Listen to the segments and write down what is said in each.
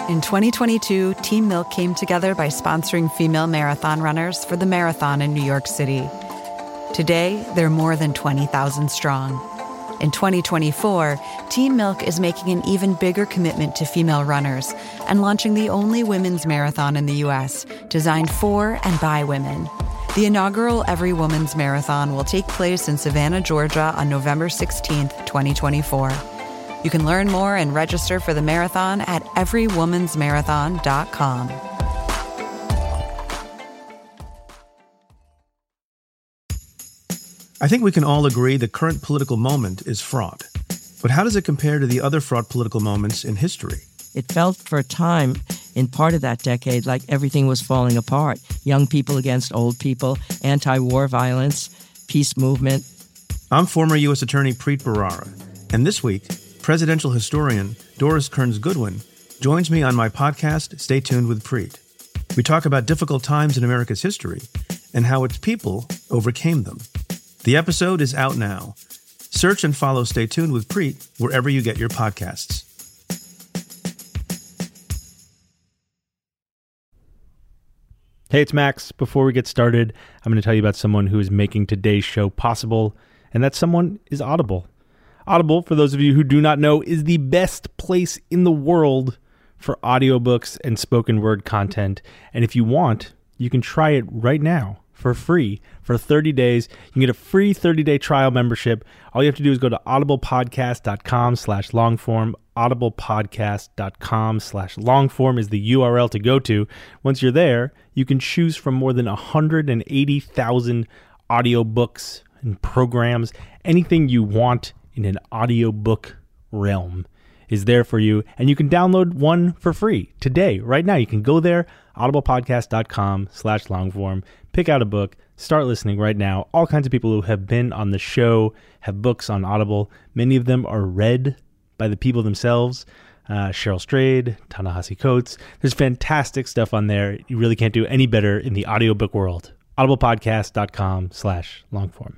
In 2022, Team Milk came together by sponsoring female marathon runners for the marathon in New York City. Today, they're more than 20,000 strong. In 2024, Team Milk is making an even bigger commitment to female runners and launching the only women's marathon in the U.S. designed for and by women. The inaugural Every Woman's Marathon will take place in Savannah, Georgia on November 16th, 2024. You can learn more and register for the marathon at everywomansmarathon.com. I think we can all agree the current political moment is fraught. But how does it compare to the other fraught political moments in history? It felt for a time, in part of that decade, like everything was falling apart. Young people against old people, anti-war violence, peace movement. I'm former U.S. Attorney Preet Bharara, and this week, presidential historian Doris Kearns Goodwin joins me on my podcast, Stay Tuned with Preet. We talk about difficult times in America's history and how its people overcame them. The episode is out now. Search and follow Stay Tuned with Preet wherever you get your podcasts. Hey, it's Max. Before we get started, I'm going to tell you about someone who is making today's show possible, and that someone is Audible. Audible, for those of you who do not know, is the best place in the world for audiobooks and spoken word content. And if you want, you can try it right now for free for 30 days. You can get a free 30-day trial membership. All you have to do is go to audiblepodcast.com/longform. audiblepodcast.com/longform is the URL to go to. Once you're there, you can choose from more than 180,000 audiobooks and programs. Anything you want in an audiobook realm is there for you, and you can download one for free today, right now. You can go there, audiblepodcast.com/longform, pick out a book, start listening right now. All kinds of people who have been on the show have books on Audible. Many of them are read by the people themselves. Cheryl Strayed, Ta-Nehisi Coates. There's fantastic stuff on there. You really can't do any better in the audiobook world. audiblepodcast.com/longform.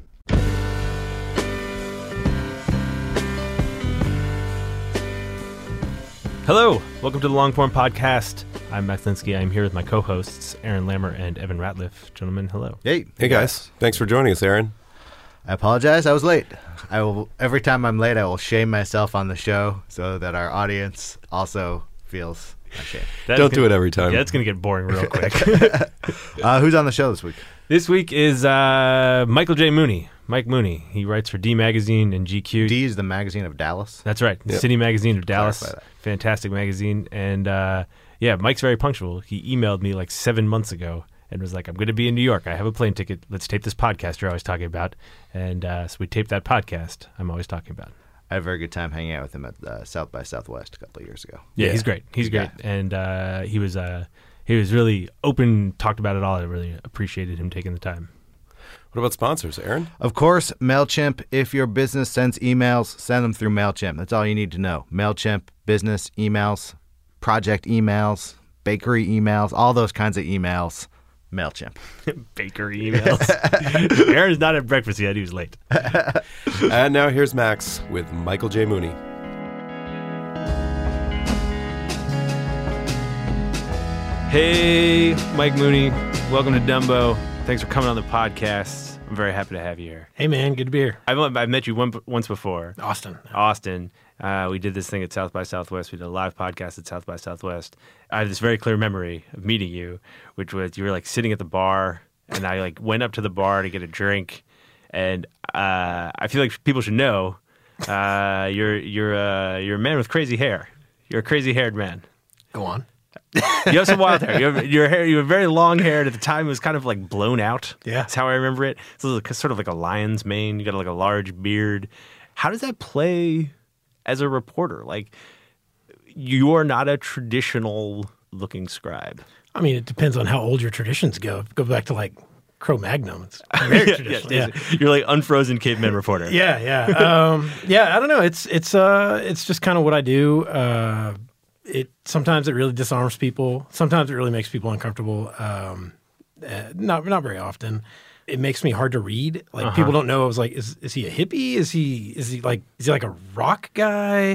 Hello, welcome to the Longform Podcast. I'm Max Linsky. I'm here with my co-hosts, Aaron Lammer and Evan Ratliff. Gentlemen, hello. Hey guys. Thanks for joining us, Aaron. I apologize. I was late. Every time I'm late, I will shame myself on the show so that our audience also feels ashamed. Don't do it every time. Yeah, it's going to get boring real quick. Who's on the show this week? This week is Michael J. Mooney. Mike Mooney. He writes for D Magazine and GQ. D is the magazine of Dallas. That's right. The City Magazine of Dallas. Fantastic magazine. And Mike's very punctual. He emailed me like 7 months ago and was like, I'm going to be in New York. I have a plane ticket. Let's tape this podcast you're always talking about. And so we taped that podcast I'm always talking about. I had a very good time hanging out with him at South by Southwest a couple of years ago. Yeah, he's great. He's great. And he was really open, talked about it all. I really appreciated him taking the time. What about sponsors, Aaron? Of course, MailChimp. If your business sends emails, send them through MailChimp. That's all you need to know. MailChimp, business emails, project emails, bakery emails, all those kinds of emails. MailChimp. Bakery emails. Aaron's not at breakfast yet. He was late. And now here's Max with Michael J. Mooney. Hey, Mike Mooney. Welcome to Dumbo. Thanks for coming on the podcast. I'm very happy to have you here. Hey, man. Good to be here. I've met you once before. Austin. We did this thing at South by Southwest. We did a live podcast at South by Southwest. I have this very clear memory of meeting you, which was you were like sitting at the bar, and I like went up to the bar to get a drink. And I feel like people should know you're a man with crazy hair. You're a crazy haired man. Go on. You have some wild hair. You have very long hair. At the time, it was kind of like blown out. Yeah. That's how I remember it. So it was sort of like a lion's mane. You got like a large beard. How does that play as a reporter? Like, you are not a traditional looking scribe. I mean, it depends on how old your traditions go. Go back to like Cro-Magnon. It's very traditional. Yeah. You're like unfrozen caveman reporter. Yeah. I don't know. It's just kind of what I do. Sometimes it really disarms people. Sometimes it really makes people uncomfortable. Not very often. It makes me hard to read. Like people don't know. I was like, is he a hippie? Is he like a rock guy?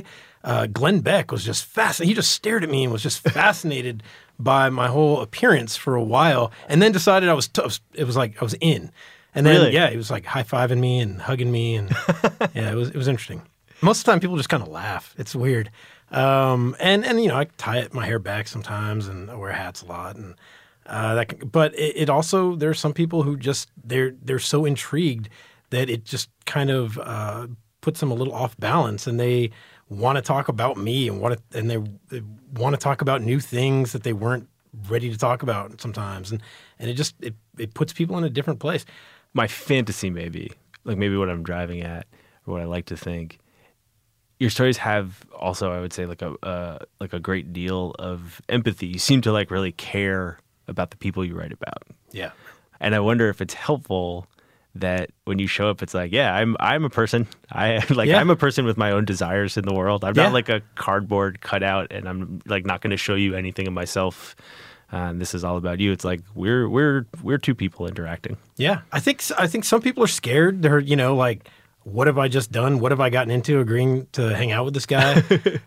Glenn Beck was just fascinated. He just stared at me and was just fascinated by my whole appearance for a while, and then decided it was like I was in. And then, Really? yeah, he was like high-fiving me and hugging me, and yeah, it was interesting. Most of the time, people just kind of laugh. It's weird. And you know, I tie my hair back sometimes, and I wear hats a lot, and but it also, there's some people who just they're so intrigued that it just kind of puts them a little off balance, and they want to talk about me and they want to talk about new things that they weren't ready to talk about sometimes, and it puts people in a different place. My fantasy, maybe what I'm driving at, or what I like to think. Your stories have also, I would say, like a great deal of empathy. You seem to like really care about the people you write about. Yeah. And I wonder if it's helpful that when you show up, it's like, yeah, I'm a person. I'm a person with my own desires in the world. I'm not like a cardboard cutout, and I'm like not going to show you anything of myself. And this is all about you. It's like we're two people interacting. Yeah, I think some people are scared. They're, you know, like, what have I just done? What have I gotten into agreeing to hang out with this guy?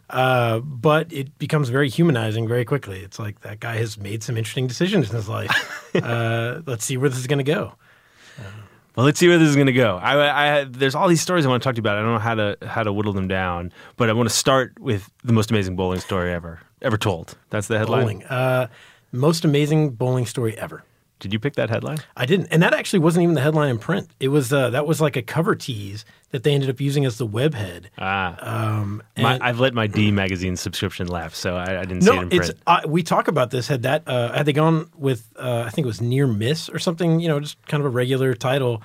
But it becomes very humanizing very quickly. It's like, that guy has made some interesting decisions in his life. Let's see where this is going to go. Well, let's see where this is going to go. There's all these stories I want to talk to you about. I don't know how to whittle them down, but I want to start with the most amazing bowling story ever told. That's the headline. Bowling. Most amazing bowling story ever. Did you pick that headline? I didn't. And that actually wasn't even the headline in print. It was that was like a cover tease that they ended up using as the web head. I've let my D magazine subscription lapse, so I didn't see it in print. We talk about this. Had they gone with I think it was Near Miss or something, you know, just kind of a regular title,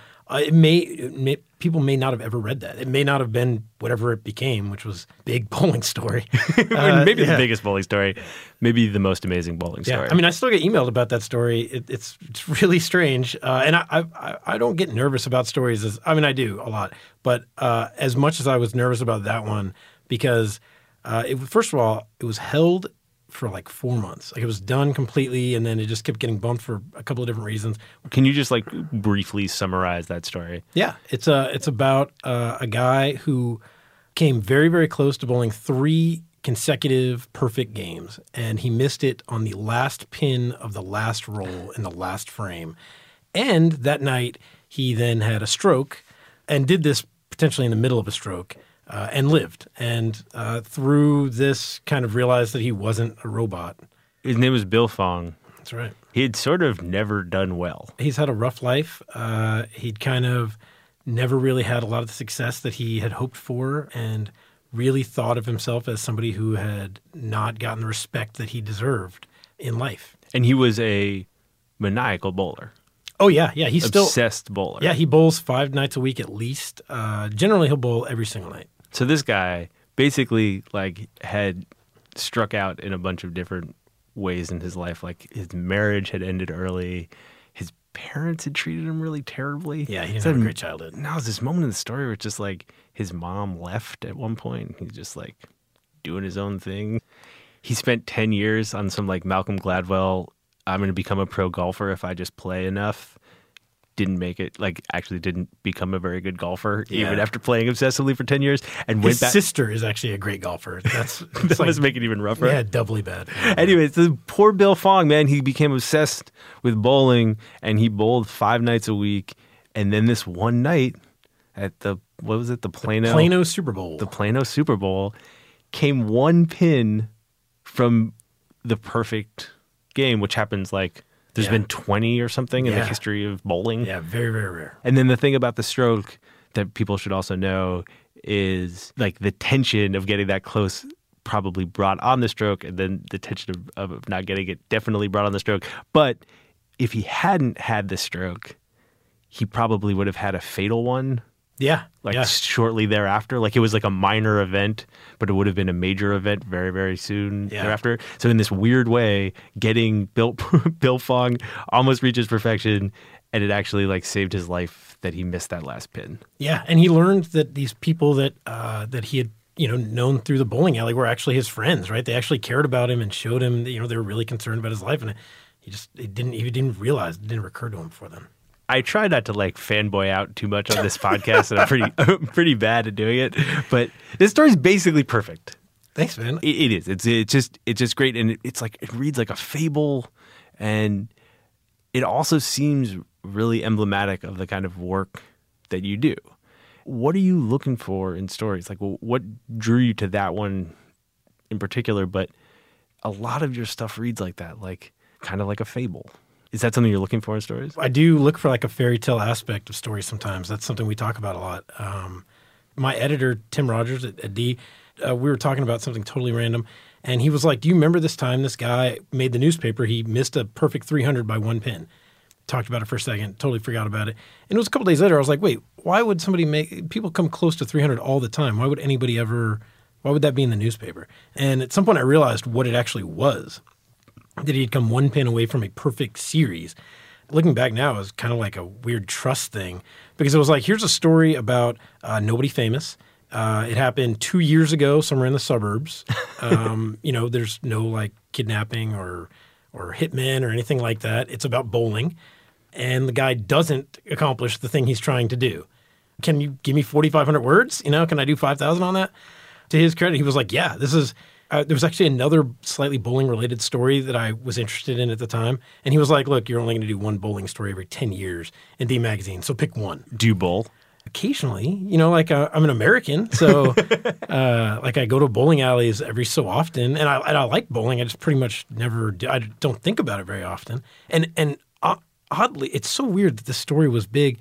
people may not have ever read that. It may not have been whatever it became, which was big bowling story. Maybe the biggest bowling story, maybe the most amazing bowling story. I mean, I still get emailed about that story. It's really strange, and I don't get nervous about stories. I do a lot, but as much as I was nervous about that one, because first of all, it was held for like 4 months. Like, it was done completely, and then it just kept getting bumped for a couple of different reasons. Can you just like briefly summarize that story? Yeah, it's about a guy who came very, very close to bowling 3 consecutive perfect games, and he missed it on the last pin of the last roll in the last frame. And that night, he then had a stroke, and did this potentially in the middle of a stroke. And lived, and through this kind of realized that he wasn't a robot. His name was Bill Fong. That's right. He had sort of never done well. He's had a rough life. He'd kind of never really had a lot of the success that he had hoped for, and really thought of himself as somebody who had not gotten the respect that he deserved in life. And he was a maniacal bowler. Oh, yeah. He's obsessed bowler. Yeah, he bowls 5 nights a week at least. Generally, he'll bowl every single night. So this guy basically like had struck out in a bunch of different ways in his life. Like, his marriage had ended early. His parents had treated him really terribly. Yeah, he didn't have a great childhood. Now there's this moment in the story where it's just like his mom left at one point. He's just like doing his own thing. He spent 10 years on some like Malcolm Gladwell, I'm going to become a pro golfer if I just play enough. Didn't make it, like actually didn't become a very good golfer even after playing obsessively for 10 years. And his sister is actually a great golfer. That must make it even rougher. Yeah, doubly bad. Anyways, the poor Bill Fong, man, he became obsessed with bowling, and he bowled 5 nights a week. And then this one night at the Plano Super Bowl. The Plano Super Bowl came 1 pin from the perfect game, which happens like there's been 20 or something in the history of bowling. Yeah, very, very rare. And then the thing about the stroke that people should also know is like the tension of getting that close probably brought on the stroke, and then the tension of not getting it definitely brought on the stroke. But if he hadn't had the stroke, he probably would have had a fatal one. Yeah. Shortly thereafter. Like, it was like a minor event, but it would have been a major event very, very soon thereafter. So in this weird way, getting Bill Fong almost reaches perfection, and it actually like saved his life that he missed that last pin. Yeah. And he learned that these people that he had, known through the bowling alley were actually his friends, right? They actually cared about him and showed him that, they were really concerned about his life. And he didn't realize, it didn't occur to him before then. I try not to like fanboy out too much on this podcast, and I'm pretty bad at doing it. But this story's basically perfect. Thanks, man. It is. It's just great, and it's like it reads like a fable, and it also seems really emblematic of the kind of work that you do. What are you looking for in stories? Like, what drew you to that one in particular? But a lot of your stuff reads like that, like kind of like a fable. Is that something you're looking for in stories? I do look for like a fairy tale aspect of stories sometimes. That's something we talk about a lot. My editor, Tim Rogers at D, we were talking about something totally random, and he was like, do you remember this time this guy made the newspaper? He missed a perfect 300 by one pin. Talked about it for a second, totally forgot about it. And it was a couple days later, I was like, wait, why would people come close to 300 all the time? Why would that be in the newspaper? And at some point I realized what it actually was, that he'd come one pin away from a perfect series. Looking back now, it was kind of like a weird trust thing, because it was like, here's a story about nobody famous. It happened 2 years ago somewhere in the suburbs. There's no like kidnapping or hitmen or anything like that. It's about bowling. And the guy doesn't accomplish the thing he's trying to do. Can you give me 4,500 words? Can I do 5,000 on that? To his credit, he was like, yeah, this is there was actually another slightly bowling-related story that I was interested in at the time. And he was like, look, you're only going to do one bowling story every 10 years in D Magazine, so pick one. Do you bowl? Occasionally. I'm an American, so I go to bowling alleys every so often. And I like bowling. I just pretty much I don't think about it very often. And oddly, it's so weird that this story was big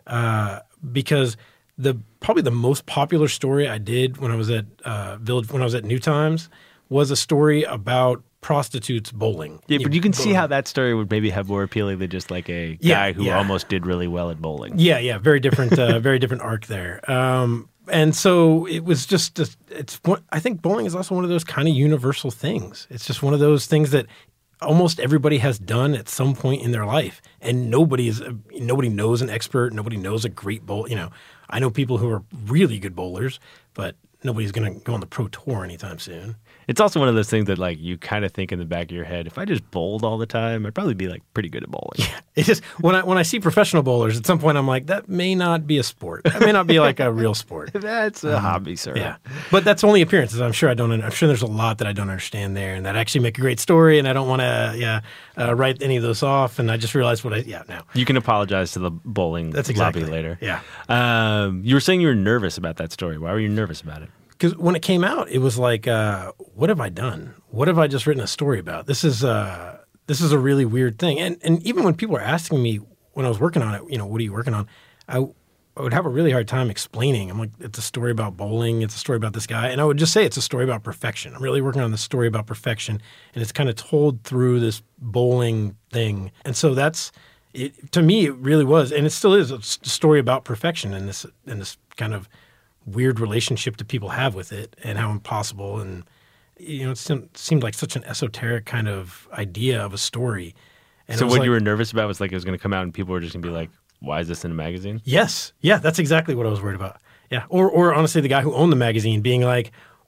because probably the most popular story I did when I was at New Times was a story about prostitutes bowling. Yeah, but you can see how that story would maybe have more appealing than just like a guy who almost did really well at bowling. Yeah, very different, very different arc there. And so it was just, I think bowling is also one of those kind of universal things. It's just one of those things that almost everybody has done at some point in their life, and nobody knows an expert. Nobody knows a great bowl. I know people who are really good bowlers, but nobody's going to go on the pro tour anytime soon. It's also one of those things that like you kind of think in the back of your head, if I just bowled all the time, I'd probably be like pretty good at bowling. Yeah, it's just when I see professional bowlers, at some point I'm like, that may not be a sport. That may not be like a real sport. That's a hobby, sir. Yeah, but that's only appearances. I'm sure there's a lot that I don't understand there, and that actually make a great story. And I don't want to write any of those off. And I just realized now. You can apologize to the bowling lobby later. Yeah. You were saying you were nervous about that story. Why were you nervous about it? Because when it came out, it was like, what have I done? What have I just written a story about? This is a really weird thing. And even when people are asking me when I was working on it, what are you working on? I would have a really hard time explaining. I'm like, it's a story about bowling. It's a story about this guy. And I would just say it's a story about perfection. I'm really working on this story about perfection. And it's kind of told through this bowling thing. And so to me, it really was. And it still is a story about perfection in this kind of weird relationship that people have with it, and how impossible, and it seemed like such an esoteric kind of idea of a story. And so what you were nervous about was like it was going to come out and people were just going to be like, why is this in a magazine? Yes. Yeah, that's exactly what I was worried about. Yeah. Or honestly, the guy who owned the magazine being like,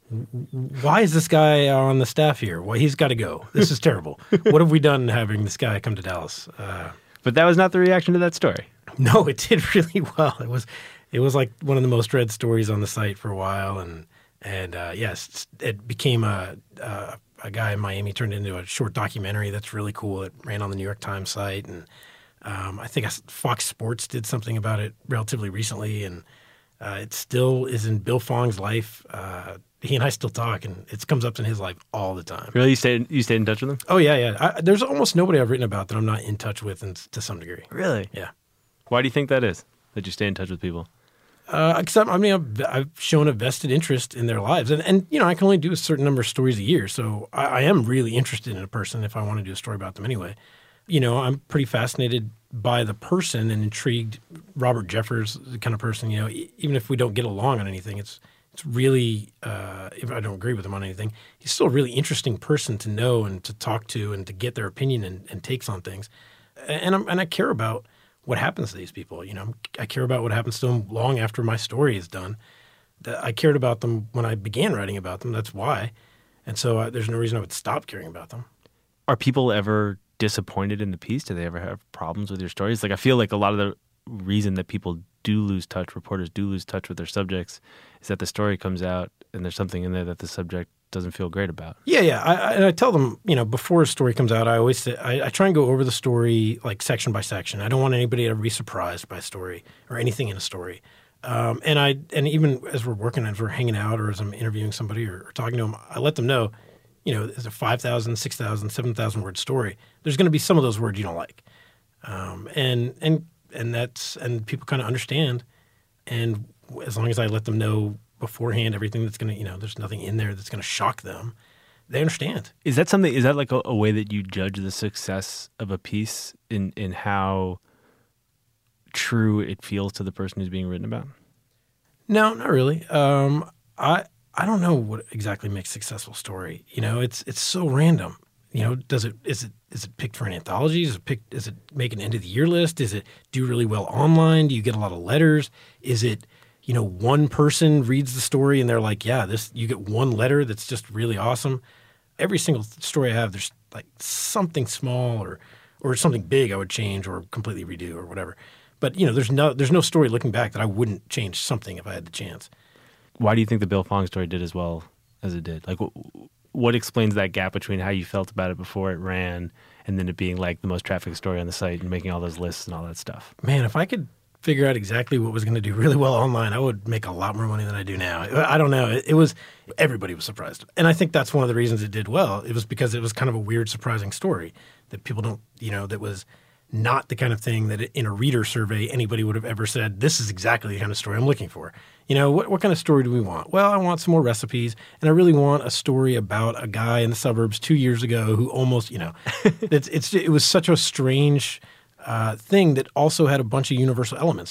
why is this guy on the staff here? Well, he's got to go. This is terrible. What have we done having this guy come to Dallas? But that was not the reaction to that story. No, it did really well. It was like one of the most read stories on the site for a while, and yes, it became a guy in Miami turned into a short documentary that's really cool. It ran on the New York Times site, and I think Fox Sports did something about it relatively recently, and it still is in Bill Fong's life. He and I still talk, and it comes up in his life all the time. Really? You stayed in touch with him? Oh, yeah. There's almost nobody I've written about that I'm not in touch with to some degree. Really? Yeah. Why do you think that is, that you stay in touch with people? Except, I've shown a vested interest in their lives. And I can only do a certain number of stories a year. So I am really interested in a person if I want to do a story about them anyway. I'm pretty fascinated by the person and intrigued. Robert Jeffers, the kind of person, even if we don't get along on anything, it's really, if I don't agree with him on anything, he's still a really interesting person to know and to talk to and to get their opinion and takes on things. And I care about what happens to these people. I care about what happens to them long after my story is done. I cared about them when I began writing about them. That's why. And so there's no reason I would stop caring about them. Are people ever disappointed in the piece? Do they ever have problems with your stories? Like, I feel like a lot of the reason that people do lose touch, reporters do lose touch with their subjects, is that the story comes out and there's something in there that the subject doesn't feel great about. Yeah. I tell them, before a story comes out, I always say, I try and go over the story like section by section. I don't want anybody to ever be surprised by a story or anything in a story. And even as we're hanging out or as I'm interviewing somebody or talking to them, I let them know, it's a 5,000, 6,000, 7,000 word story. There's going to be some of those words you don't like. And people kind of understand. And as long as I let them know beforehand everything that's going to, there's nothing in there that's going to shock them, they understand. Is that like a way that you judge the success of a piece in how true it feels to the person who's being written about? No, not really. I don't know what exactly makes a successful story. It's so random. Is it picked for an anthology? Is it make an end of the year list? Is it do really well online? Do you get a lot of letters? Is it, one person reads the story and they're like, yeah, you get one letter that's just really awesome. Every single story I have, there's like something small or something big I would change or completely redo or whatever. But there's no story looking back that I wouldn't change something if I had the chance. Why do you think the Bill Fong story did as well as it did? Like, what explains that gap between how you felt about it before it ran and then it being like the most trafficked story on the site and making all those lists and all that stuff? Man, if I could figure out exactly what was going to do really well online, I would make a lot more money than I do now. I don't know. Everybody was surprised. And I think that's one of the reasons it did well. It was because it was kind of a weird, surprising story that people don't, that was not the kind of thing that in a reader survey anybody would have ever said, this is exactly the kind of story I'm looking for. What kind of story do we want? Well, I want some more recipes, and I really want a story about a guy in the suburbs 2 years ago who almost, it was such a strange thing that also had a bunch of universal elements.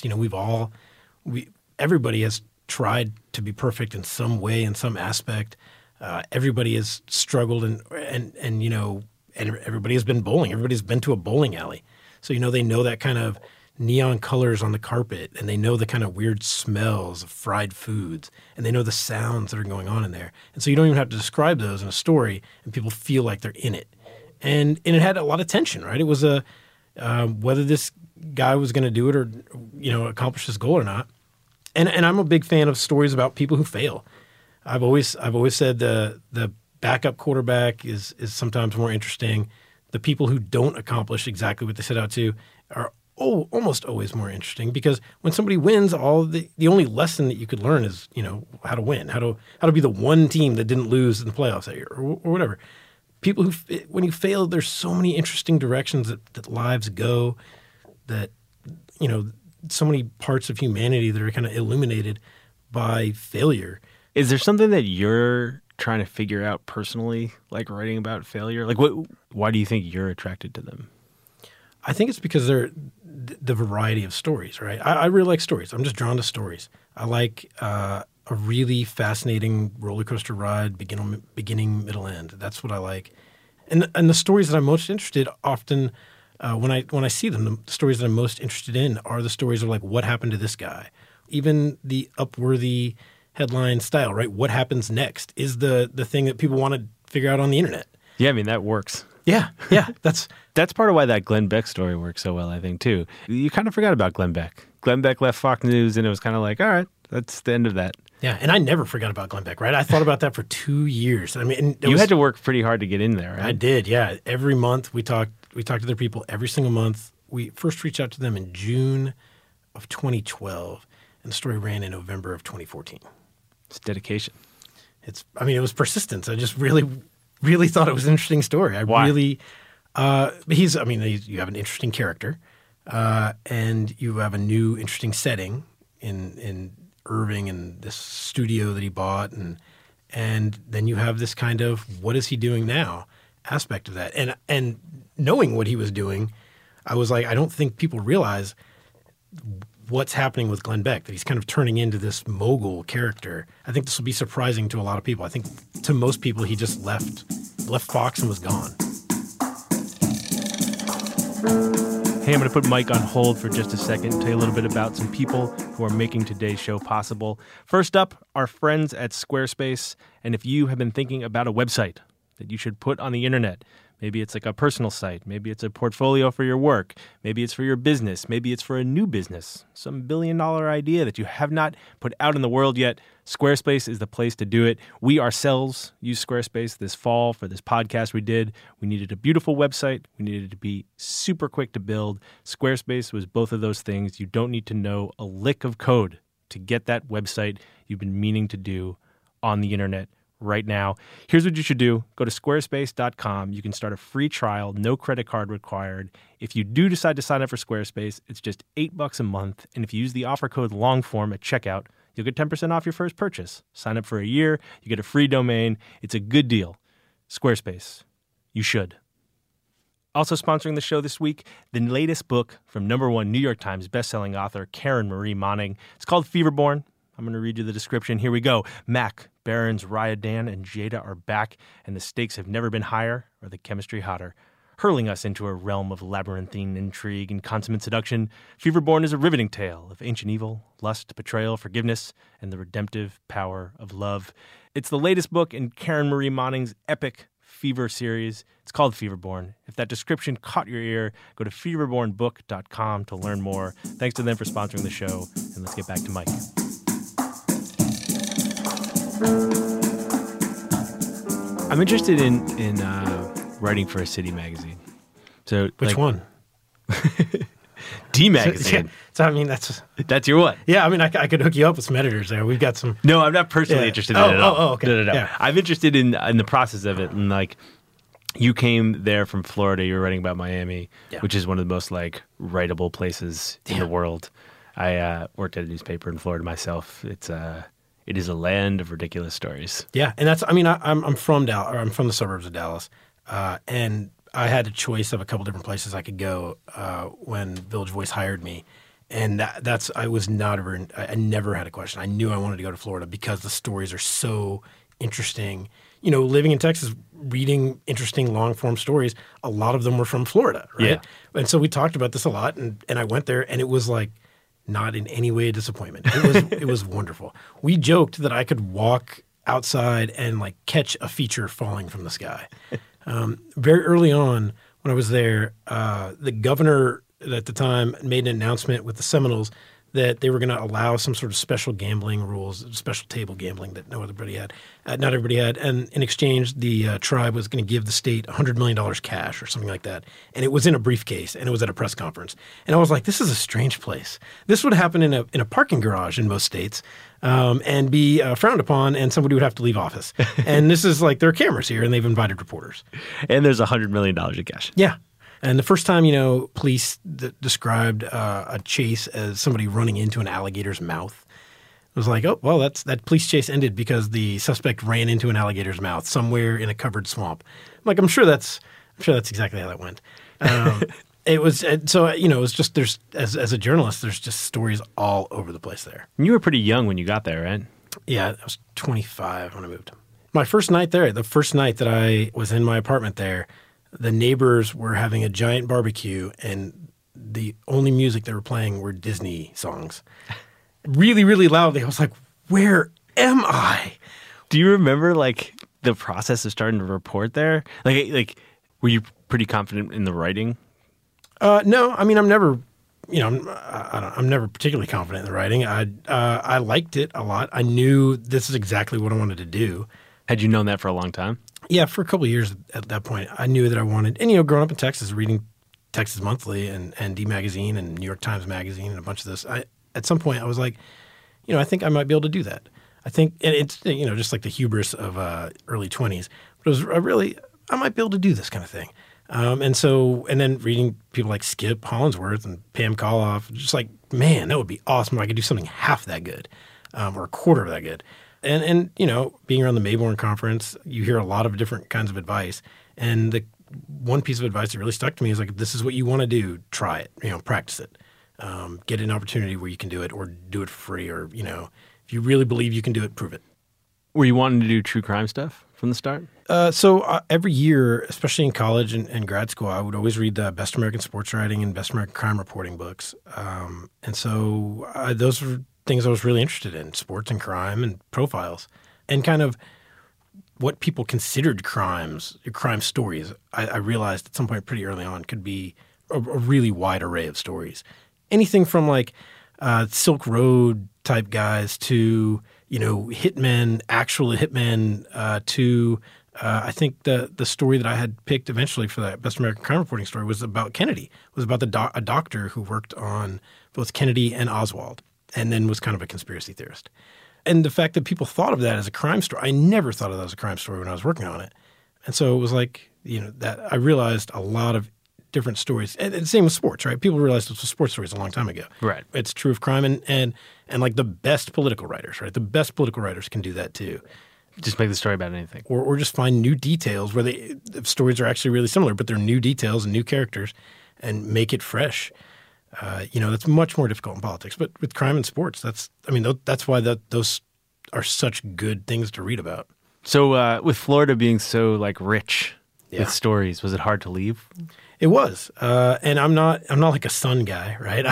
Everybody has tried to be perfect in some way, in some aspect. Everybody has struggled and everybody has been bowling. Everybody's been to a bowling alley. So, they know that kind of neon colors on the carpet, and they know the kind of weird smells of fried foods, and they know the sounds that are going on in there. And so you don't even have to describe those in a story, and people feel like they're in it. And it had a lot of tension, right? It was whether this guy was going to do it or, accomplish his goal or not. And I'm a big fan of stories about people who fail. I've always said the backup quarterback is sometimes more interesting. The people who don't accomplish exactly what they set out to are almost always more interesting, because when somebody wins, the only lesson that you could learn is, how to win, how to be the one team that didn't lose in the playoffs that year or whatever. People when you fail, there's so many interesting directions that lives go, that, so many parts of humanity that are kind of illuminated by failure. Is there something that you're trying to figure out personally, like writing about failure? Like, why do you think you're attracted to them? I think it's because they're the variety of stories, right? I really like stories. I'm just drawn to stories. I like a really fascinating roller coaster ride, beginning, middle, end. That's what I like. And the stories that I'm most interested often, when I see them, the stories that I'm most interested in are the stories of like, what happened to this guy? Even the Upworthy headline style, right? What happens next is the thing that people want to figure out on the internet. Yeah, I mean, that works. Yeah. That's part of why that Glenn Beck story works so well, I think, too. You kind of forgot about Glenn Beck. Glenn Beck left Fox News, and it was kind of like, all right, that's the end of that. Yeah, and I never forgot about Glenn Beck, right? I thought about that for 2 years. I mean, you had to work pretty hard to get in there, right? I did, yeah. Every month we talked to their people every single month. We first reached out to them in June of 2012, and the story ran in November of 2014. It's dedication. It was persistence. I just really, really thought it was an interesting story. Why? You have an interesting character, and you have a new interesting setting in Irving and this studio that he bought, and then you have this kind of what is he doing now aspect of that. And knowing what he was doing, I was like, I don't think people realize what's happening with Glenn Beck, that he's kind of turning into this mogul character. I think this will be surprising to a lot of people. I think to most people, he just left Fox and was gone. Hey, I'm going to put Mike on hold for just a second and tell you a little bit about some people who are making today's show possible. First up, our friends at Squarespace. And if you have been thinking about a website, that you should put on the internet. Maybe it's like a personal site. Maybe it's a portfolio for your work. Maybe it's for your business. Maybe it's for a new business, some billion-dollar idea that you have not put out in the world yet. Squarespace is the place to do it. We ourselves used Squarespace this fall for this podcast we did. We needed a beautiful website. We needed it to be super quick to build. Squarespace was both of those things. You don't need to know a lick of code to get that website you've been meaning to do on the internet right now. Here's what you should do. Go to squarespace.com. You can start a free trial, no credit card required. If you do decide to sign up for Squarespace, it's just $8 a month. And if you use the offer code LONGFORM at checkout, you'll get 10% off your first purchase. Sign up for a year. You get a free domain. It's a good deal. Squarespace. You should. Also sponsoring the show this week, the latest book from #1 New York Times bestselling author Karen Marie Moning. It's called Feverborn. I'm going to read you the description. Here we go. Mac, Barons, Ryadan, and Jada are back, and the stakes have never been higher or the chemistry hotter. Hurling us into a realm of labyrinthine intrigue and consummate seduction, Feverborn is a riveting tale of ancient evil, lust, betrayal, forgiveness, and the redemptive power of love. It's the latest book in Karen Marie Moning's epic Fever series. It's called Feverborn. If that description caught your ear, go to feverbornbook.com to learn more. Thanks to them for sponsoring the show, and let's get back to Mike. I'm interested in writing for a city magazine. So Which one? D magazine. So I mean, that's your what? Yeah, I mean, I could hook you up with some editors there. We've got some. No, I'm not personally interested in it at all. Oh, okay. No. Yeah. I'm interested in the process of it, and like, you came there from Florida. You were writing about Miami, which is one of the most like writable places in the world. I worked at a newspaper in Florida myself. It is a land of ridiculous stories. Yeah, and that's. I mean, I'm from Dallas, or I'm from the suburbs of Dallas, and I had a choice of a couple different places I could go when Village Voice hired me, and I never had a question. I knew I wanted to go to Florida because the stories are so interesting. You know, living in Texas, reading interesting long form stories, a lot of them were from Florida, right? Yeah. And so we talked about this a lot, and I went there, and it was like not in any way a disappointment. It was wonderful. We joked that I could walk outside and like catch a feature falling from the sky. Very early on when I was there, the governor at the time made an announcement with the Seminoles that they were going to allow some sort of special gambling rules, special table gambling that not everybody had. And in exchange, the tribe was going to give the state $100 million cash or something like that. And it was in a briefcase, and it was at a press conference. And I was like, this is a strange place. This would happen in a parking garage in most states and be frowned upon, and somebody would have to leave office. And this is like, there are cameras here, and they've invited reporters. And there's $100 million in cash. Yeah. And the first time, police described a chase as somebody running into an alligator's mouth, it was like, oh, well, that police chase ended because the suspect ran into an alligator's mouth somewhere in a covered swamp. I'm sure that's exactly how that went. It was just as a journalist, there's just stories all over the place there. And you were pretty young when you got there, right? Yeah, I was 25 when I moved. My first night there, the first night that I was in my apartment there, the neighbors were having a giant barbecue, and the only music they were playing were Disney songs. Really, really loudly. I was like, where am I? Do you remember, like, the process of starting to report there? Like, were you pretty confident in the writing? No. I mean, I'm never particularly confident in the writing. I liked it a lot. I knew this is exactly what I wanted to do. Had you known that for a long time? Yeah, for a couple of years at that point. I knew that I wanted, and growing up in Texas, reading Texas Monthly and D Magazine and New York Times Magazine and a bunch of this, at some point I was like, I think I might be able to do that. I think, and it's, just like the hubris of early 20s, but it was I might be able to do this kind of thing. And then reading people like Skip Hollandsworth and Pam Koloff, just like, man, that would be awesome if I could do something half that good or a quarter of that good. And being around the Mayborn Conference, you hear a lot of different kinds of advice. And the one piece of advice that really stuck to me is like, this is what you want to do, try it, practice it. Get an opportunity where you can do it or do it for free or, if you really believe you can do it, prove it. Were you wanting to do true crime stuff from the start? So every year, especially in college and grad school, I would always read the Best American Sports Writing and Best American Crime Reporting books. And so those were things I was really interested in, sports and crime and profiles. And kind of what people considered crime stories, I realized at some point pretty early on could be a really wide array of stories. Anything from like Silk Road type guys to, hitmen, actual hitmen, to I think the story that I had picked eventually for that Best American Crime Reporting story was about Kennedy. It was about a doctor who worked on both Kennedy and Oswald and then was kind of a conspiracy theorist. And the fact that people thought of that as a crime story, I never thought of that as a crime story when I was working on it. And so it was like, that I realized a lot of different stories. And the same with sports, right? People realized this was sports stories a long time ago. Right. It's true of crime and like the best political writers, right? The best political writers can do that too. Just make the story about anything. Or just find new details where the stories are actually really similar, but they're new details and new characters and make it fresh. That's much more difficult in politics. But with crime and sports, that's why those are such good things to read about. So with Florida being so like rich Yeah. with stories, was it hard to leave? It was, and I'm not like a sun guy, right?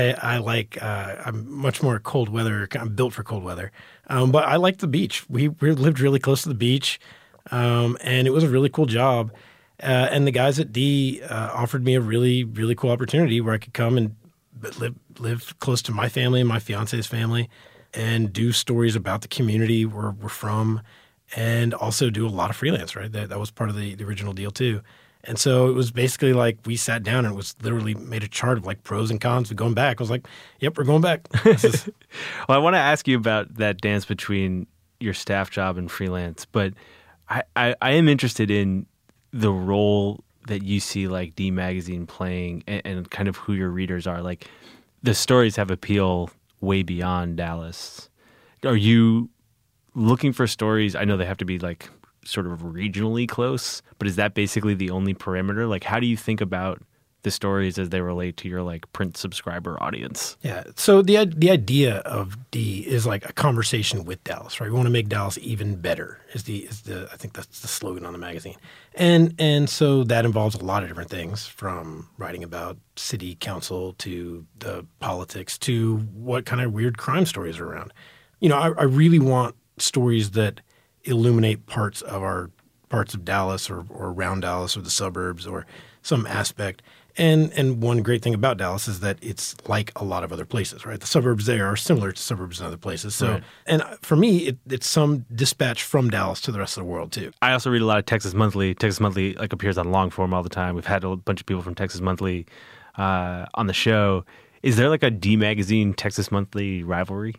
I'm much more cold weather. I'm built for cold weather, but I like the beach. We lived really close to the beach, and it was a really cool job. And the guys at D offered me a really, really cool opportunity where I could come and live close to my family and my fiance's family, and do stories about the community where we're from, and also do a lot of freelance. Right, that was part of the original deal too. And so it was basically like we sat down and it was literally made a chart of like pros and cons of going back. I was like, yep, we're going back. Well, I want to ask you about that dance between your staff job and freelance, but I am interested in the role that you see like D Magazine playing and kind of who your readers are. Like the stories have appeal way beyond Dallas. Are you looking for stories? I know they have to be like sort of regionally close, but is that basically the only parameter? Like, how do you think about the stories as they relate to your like print subscriber audience? Yeah. So the idea of D is like a conversation with Dallas, right? We want to make Dallas even better. I think that's the slogan on the magazine, and so that involves a lot of different things, from writing about city council to the politics to what kind of weird crime stories are around. I really want stories that illuminate parts of Dallas or around Dallas or the suburbs or some aspect. And one great thing about Dallas is that it's like a lot of other places, right? The suburbs there are similar to suburbs in other places. So, right. And for me, it's some dispatch from Dallas to the rest of the world too. I also read a lot of Texas Monthly. Texas Monthly like appears on long form all the time. We've had a bunch of people from Texas Monthly on the show. Is there like a D Magazine Texas Monthly rivalry?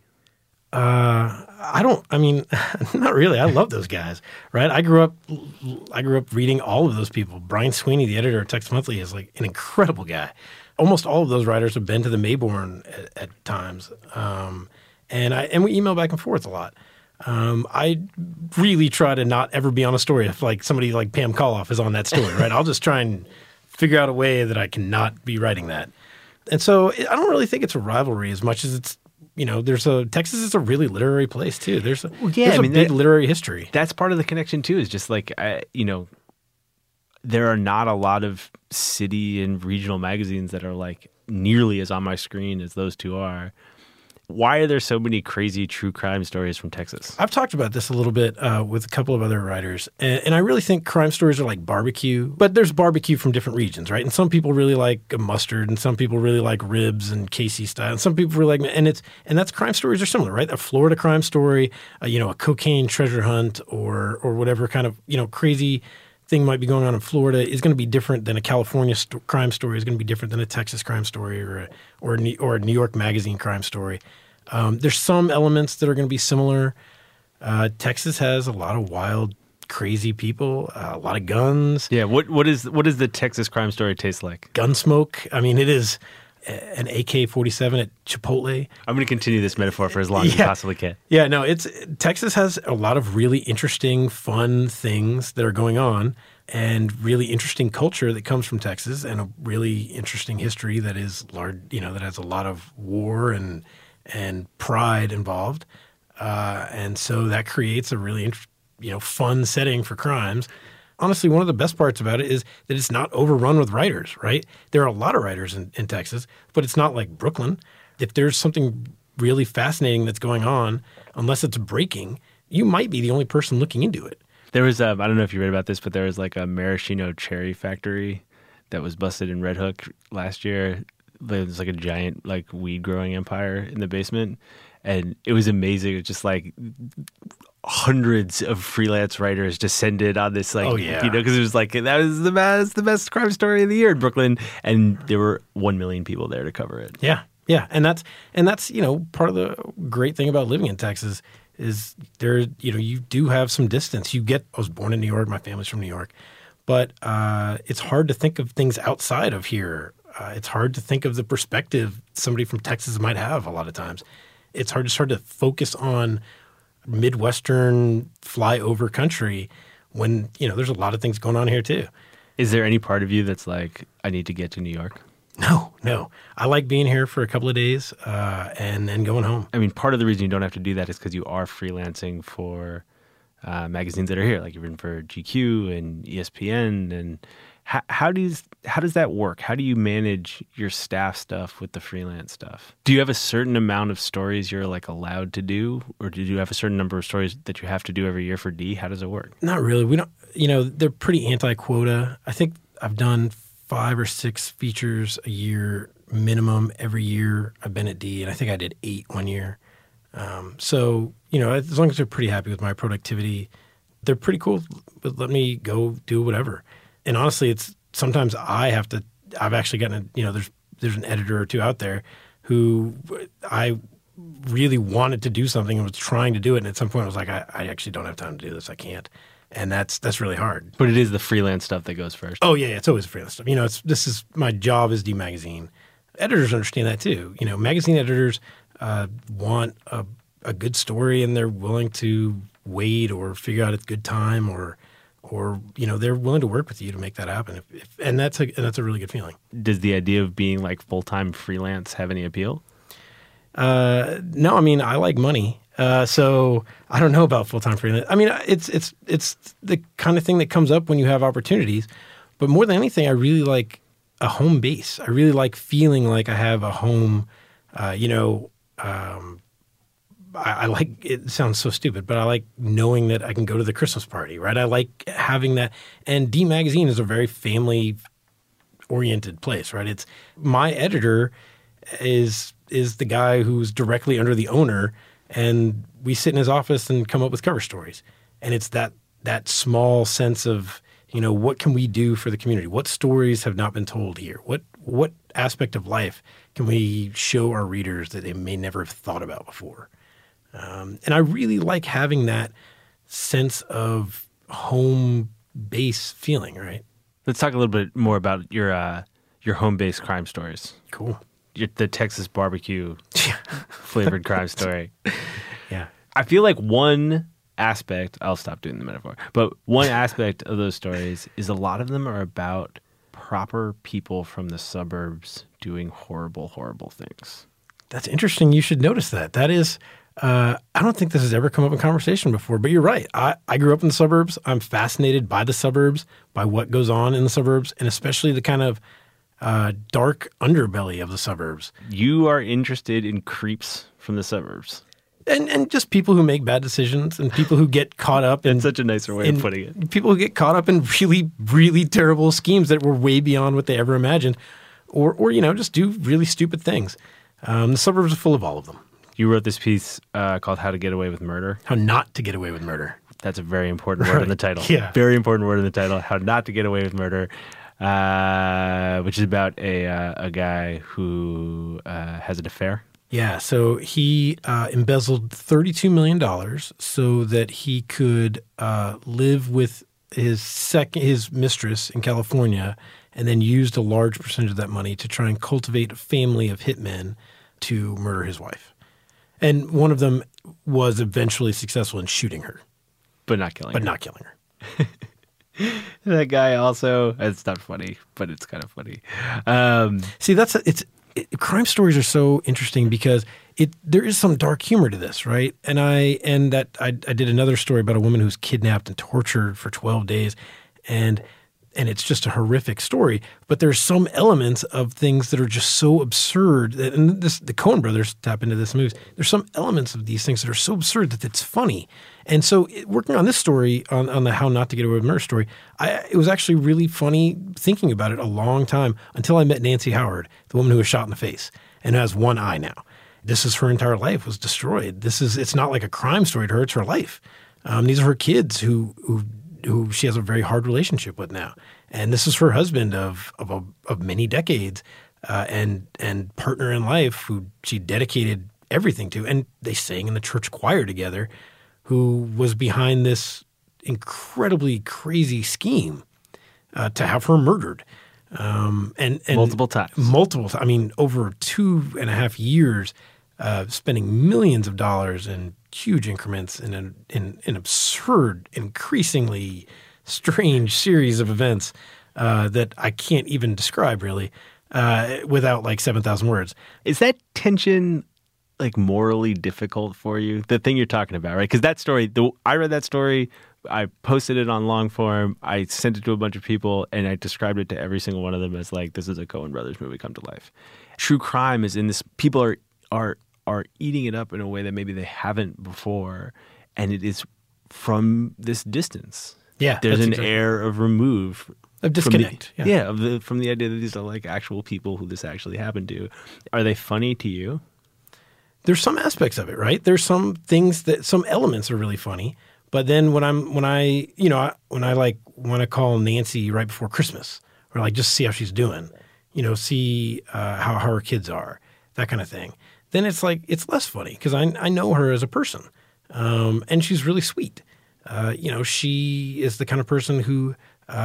Not really. I love those guys, right? I grew up reading all of those people. Brian Sweeney, the editor of Texas Monthly, is like an incredible guy. Almost all of those writers have been to the Mayborn at times. And we email back and forth a lot. I really try to not ever be on a story if like somebody like Pam Koloff is on that story, right? I'll just try and figure out a way that I cannot be writing that. And so I don't really think it's a rivalry as much as it's, Texas is a really literary place too. There's a big literary history. That's part of the connection too, is just like, there are not a lot of city and regional magazines that are like nearly as on my screen as those two are. Why are there so many crazy true crime stories from Texas? I've talked about this a little bit with a couple of other writers, and I really think crime stories are like barbecue, but there's barbecue from different regions, right? And some people really like mustard, and some people really like ribs and Casey style, and some people really like, and that's crime stories are similar, right? A Florida crime story, a cocaine treasure hunt, or whatever kind of crazy thing might be going on in Florida is going to be different than a California crime story, is going to be different than a Texas crime story or a New York Magazine crime story. There's some elements that are going to be similar. Texas has a lot of wild, crazy people, a lot of guns. Yeah, what does the Texas crime story taste like? Gunsmoke. I mean, it is an AK-47 at Chipotle. I'm going to continue this metaphor for as long as you possibly can. Yeah, no, Texas has a lot of really interesting, fun things that are going on, and really interesting culture that comes from Texas, and a really interesting history that is large, that has a lot of war and pride involved. And so that creates a really fun setting for crimes. Honestly, one of the best parts about it is that it's not overrun with writers, right? There are a lot of writers in Texas, but it's not like Brooklyn. If there's something really fascinating that's going on, unless it's breaking, you might be the only person looking into it. There was, I don't know if you read about this, but there was like a maraschino cherry factory that was busted in Red Hook last year. There was like a giant like weed growing empire in the basement. And it was amazing. It was just like hundreds of freelance writers descended on this, like, because it was like, that was the best crime story of the year in Brooklyn. And there were 1 million people there to cover it. Yeah. Yeah. And that's, part of the great thing about living in Texas is there, you do have some distance. I was born in New York. My family's from New York. But it's hard to think of things outside of here. It's hard to think of the perspective somebody from Texas might have a lot of times. It's hard to focus on Midwestern flyover country when, there's a lot of things going on here too. Is there any part of you that's like, I need to get to New York? No. I like being here for a couple of days and then going home. I mean, part of the reason you don't have to do that is because you are freelancing for magazines that are here. Like you've written for GQ and ESPN. And how does that work? How do you manage your staff stuff with the freelance stuff? Do you have a certain amount of stories you're like allowed to do? Or do you have a certain number of stories that you have to do every year for D? How does it work? Not really. We don't, they're pretty anti-quota. I think I've done 5 or 6 features a year minimum every year I've been at D, and I think I did 8 one year. So, as long as they're pretty happy with my productivity, they're pretty cool with letting me go do whatever. And honestly, it's sometimes I've actually gotten there's an editor or two out there who I really wanted to do something and was trying to do it. And at some point I was like, I actually don't have time to do this. I can't. And that's really hard. But it is the freelance stuff that goes first. Oh yeah, it's always freelance stuff. This is my job as D Magazine. Editors understand that too. Magazine editors want a good story, and they're willing to wait or figure out a good time, or they're willing to work with you to make that happen. And that's a really good feeling. Does the idea of being like full-time freelance have any appeal? No, I like money. So I don't know about full-time freelance. It's the kind of thing that comes up when you have opportunities. But more than anything, I really like a home base. I really like feeling like I have a home. I like, it sounds so stupid, but I like knowing that I can go to the Christmas party, right? I like having that. And D Magazine is a very family-oriented place, right? It's my editor is the guy who's directly under the owner, and we sit in his office and come up with cover stories. And it's that small sense of, what can we do for the community? What stories have not been told here? What aspect of life can we show our readers that they may never have thought about before? And I really like having that sense of home base feeling, right? Let's talk a little bit more about your home base crime stories. Cool. The Texas barbecue flavored crime story. Yeah. I feel like one aspect, I'll stop doing the metaphor, but one aspect of those stories is a lot of them are about proper people from the suburbs doing horrible, horrible things. That's interesting. You should notice that. That is, I don't think this has ever come up in conversation before, but you're right. I grew up in the suburbs. I'm fascinated by the suburbs, by what goes on in the suburbs, and especially the kind of dark underbelly of the suburbs. You are interested in creeps from the suburbs. And just people who make bad decisions, and people who get caught up in... That's such a nicer way of putting it. People who get caught up in really, really terrible schemes that were way beyond what they ever imagined, or just do really stupid things. The suburbs are full of all of them. You wrote this piece called How to Get Away with Murder. How Not to Get Away with Murder. That's a very important word in the title. Yeah. Very important word in the title. How Not to Get Away with Murder, which is about a guy who has an affair. Yeah, so he embezzled $32 million so that he could live with his mistress in California, and then used a large percentage of that money to try and cultivate a family of hitmen to murder his wife. And one of them was eventually successful in shooting her. But not killing her. That guy also, it's not funny, but it's kind of funny. See, crime stories are so interesting because there is some dark humor to this, right? And I did another story about a woman who was kidnapped and tortured for 12 days. And and it's just a horrific story. But there's some elements of things that are just so absurd. And the Coen brothers tap into this in movies. There's some elements of these things that are so absurd that it's funny. And so working on this story, on the How Not to Get Away with Murder story, it was actually really funny thinking about it a long time until I met Nancy Howard, the woman who was shot in the face and who has one eye now. This is her entire life was destroyed. It's not like a crime story to her, it's her life. These are her kids who she has a very hard relationship with now. And this is her husband of many decades and partner in life who she dedicated everything to. And they sang in the church choir together, who was behind this incredibly crazy scheme to have her murdered. And multiple times. Multiple times. I mean, over 2.5 years, spending millions of dollars in huge increments in an absurd, increasingly strange series of events that I can't even describe really without like 7,000 words. Is that tension like morally difficult for you? The thing you're talking about, right? Because that story, I read that story, I posted it on long form, I sent it to a bunch of people, and I described it to every single one of them as like, this is a Coen Brothers movie come to life. True crime is in this, people are eating it up in a way that maybe they haven't before, and it is from this distance. Yeah, there's an air of remove, of disconnect. From the idea that these are like actual people who this actually happened to. Are they funny to you? There's some aspects of it, right? There's some things some elements are really funny, but then when I like want to call Nancy right before Christmas, or like just see how she's doing, see how her kids are, that kind of thing. Then it's like it's less funny because I know her as a person, and she's really sweet. She is the kind of person who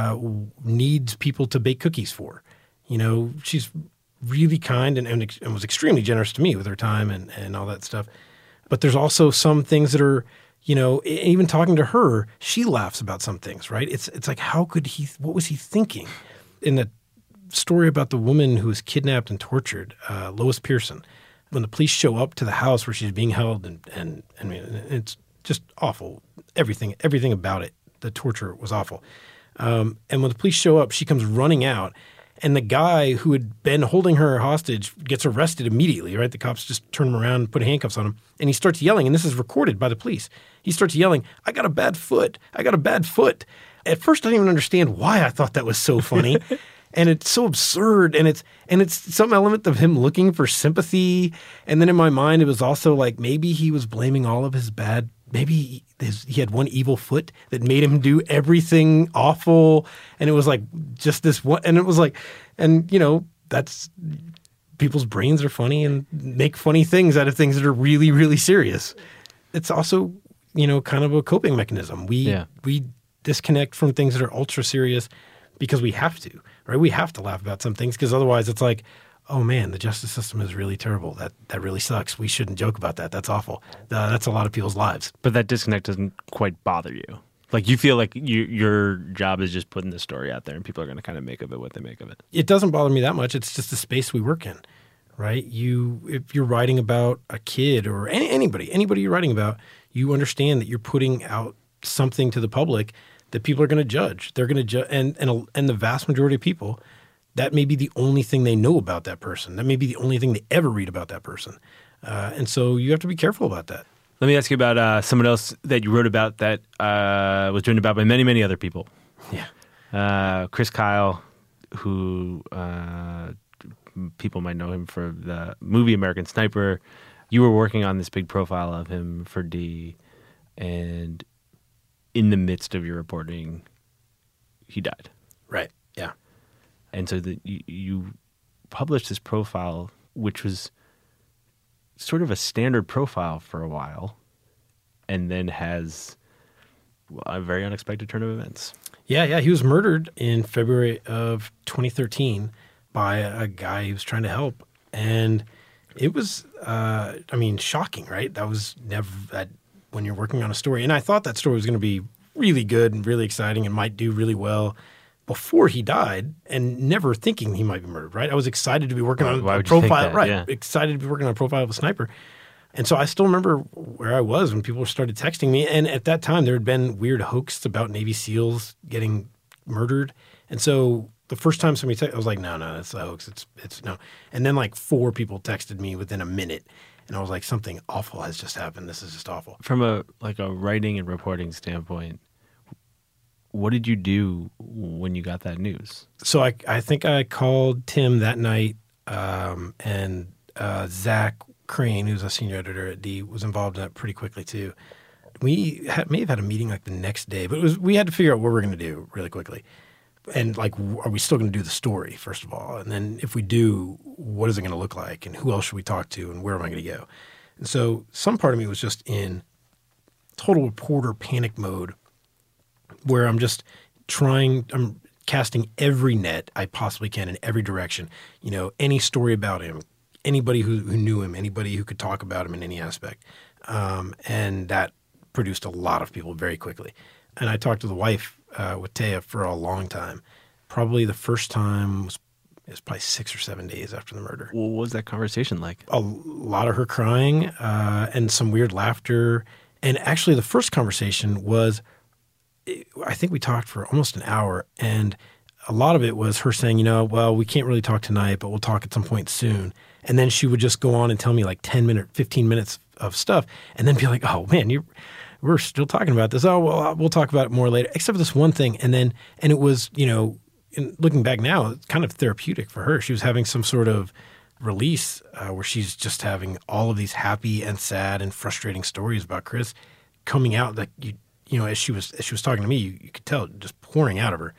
needs people to bake cookies for. She's really kind and was extremely generous to me with her time and all that stuff. But there's also some things that are, even talking to her, she laughs about some things, right? It's like, what was he thinking? In the story about the woman who was kidnapped and tortured, Lois Pearson, when the police show up to the house where she's being held and I mean, it's just awful. Everything about it, the torture was awful. And when the police show up, she comes running out. And the guy who had been holding her hostage gets arrested immediately, right? The cops just turn him around and put handcuffs on him. And he starts yelling, and this is recorded by the police. He starts yelling, I got a bad foot. I got a bad foot. At first, I didn't even understand why I thought that was so funny. And it's so absurd. And it's some element of him looking for sympathy. And then in my mind, it was also like maybe he was blaming all of his bad. Maybe he had one evil foot that made him do everything awful. And it was like just this one. And it was like, that's people's brains are funny and make funny things out of things that are really, really serious. It's also, kind of a coping mechanism. We disconnect from things that are ultra serious because we have to, right? We have to laugh about some things because otherwise it's like, oh man, the justice system is really terrible. That really sucks. We shouldn't joke about that. That's awful. That's a lot of people's lives. But that disconnect doesn't quite bother you. Like you feel like your job is just putting the story out there and people are going to kind of make of it what they make of it. It doesn't bother me that much. It's just the space we work in, right? If you're writing about a kid or anybody you're writing about, you understand that you're putting out something to the public that people are going to judge. They're going to judge, and the vast majority of people, that may be the only thing they know about that person. That may be the only thing they ever read about that person. And so you have to be careful about that. Let me ask you about someone else that you wrote about that was written about by many, many other people. Yeah. Chris Kyle, who people might know him for the movie American Sniper. You were working on this big profile of him for D, and in the midst of your reporting, he died. Right, yeah. And so you published this profile, which was sort of a standard profile for a while, and then has a very unexpected turn of events. Yeah. He was murdered in February of 2013 by a guy he was trying to help. And it was, shocking, right? That was never that when you're working on a story. And I thought that story was going to be really good and really exciting and might do really well before he died, and never thinking he might be murdered, right? I was excited to be working on a profile, right? Yeah. Excited to be working on a profile of a sniper. And so I still remember where I was when people started texting me. And at that time, there had been weird hoaxes about Navy SEALs getting murdered. And so the first time somebody texted, I was like, no, that's a hoax. It's no. And then like 4 people texted me within a minute. And I was like, something awful has just happened. This is just awful. From a writing and reporting standpoint, what did you do when you got that news? So I think I called Tim that night, and Zach Crane, who's a senior editor at D, was involved in that pretty quickly too. We may have had a meeting like the next day, but we had to figure out what we're going to do really quickly. And like, are we still going to do the story, first of all? And then if we do, what is it going to look like? And who else should we talk to? And where am I going to go? And so some part of me was just in total reporter panic mode, where I'm just I'm casting every net I possibly can in every direction. You know, any story about him, anybody who knew him, anybody who could talk about him in any aspect. And that produced a lot of people very quickly. And I talked to the wife, with Taya, for a long time. Probably the first time was probably 6 or 7 days after the murder. What was that conversation like? A lot of her crying, and some weird laughter. And actually the first conversation was, I think we talked for almost an hour, and a lot of it was her saying, you know, well, we can't really talk tonight, but we'll talk at some point soon. And then she would just go on and tell me like 15 minutes of stuff, and then be like, oh man, we're still talking about this. Oh, well, we'll talk about it more later, except for this one thing. And it was, you know, looking back now, it's kind of therapeutic for her. She was having some sort of release where she's just having all of these happy and sad and frustrating stories about Chris coming out, that you know, as she was talking to me, you could tell it just pouring out of her.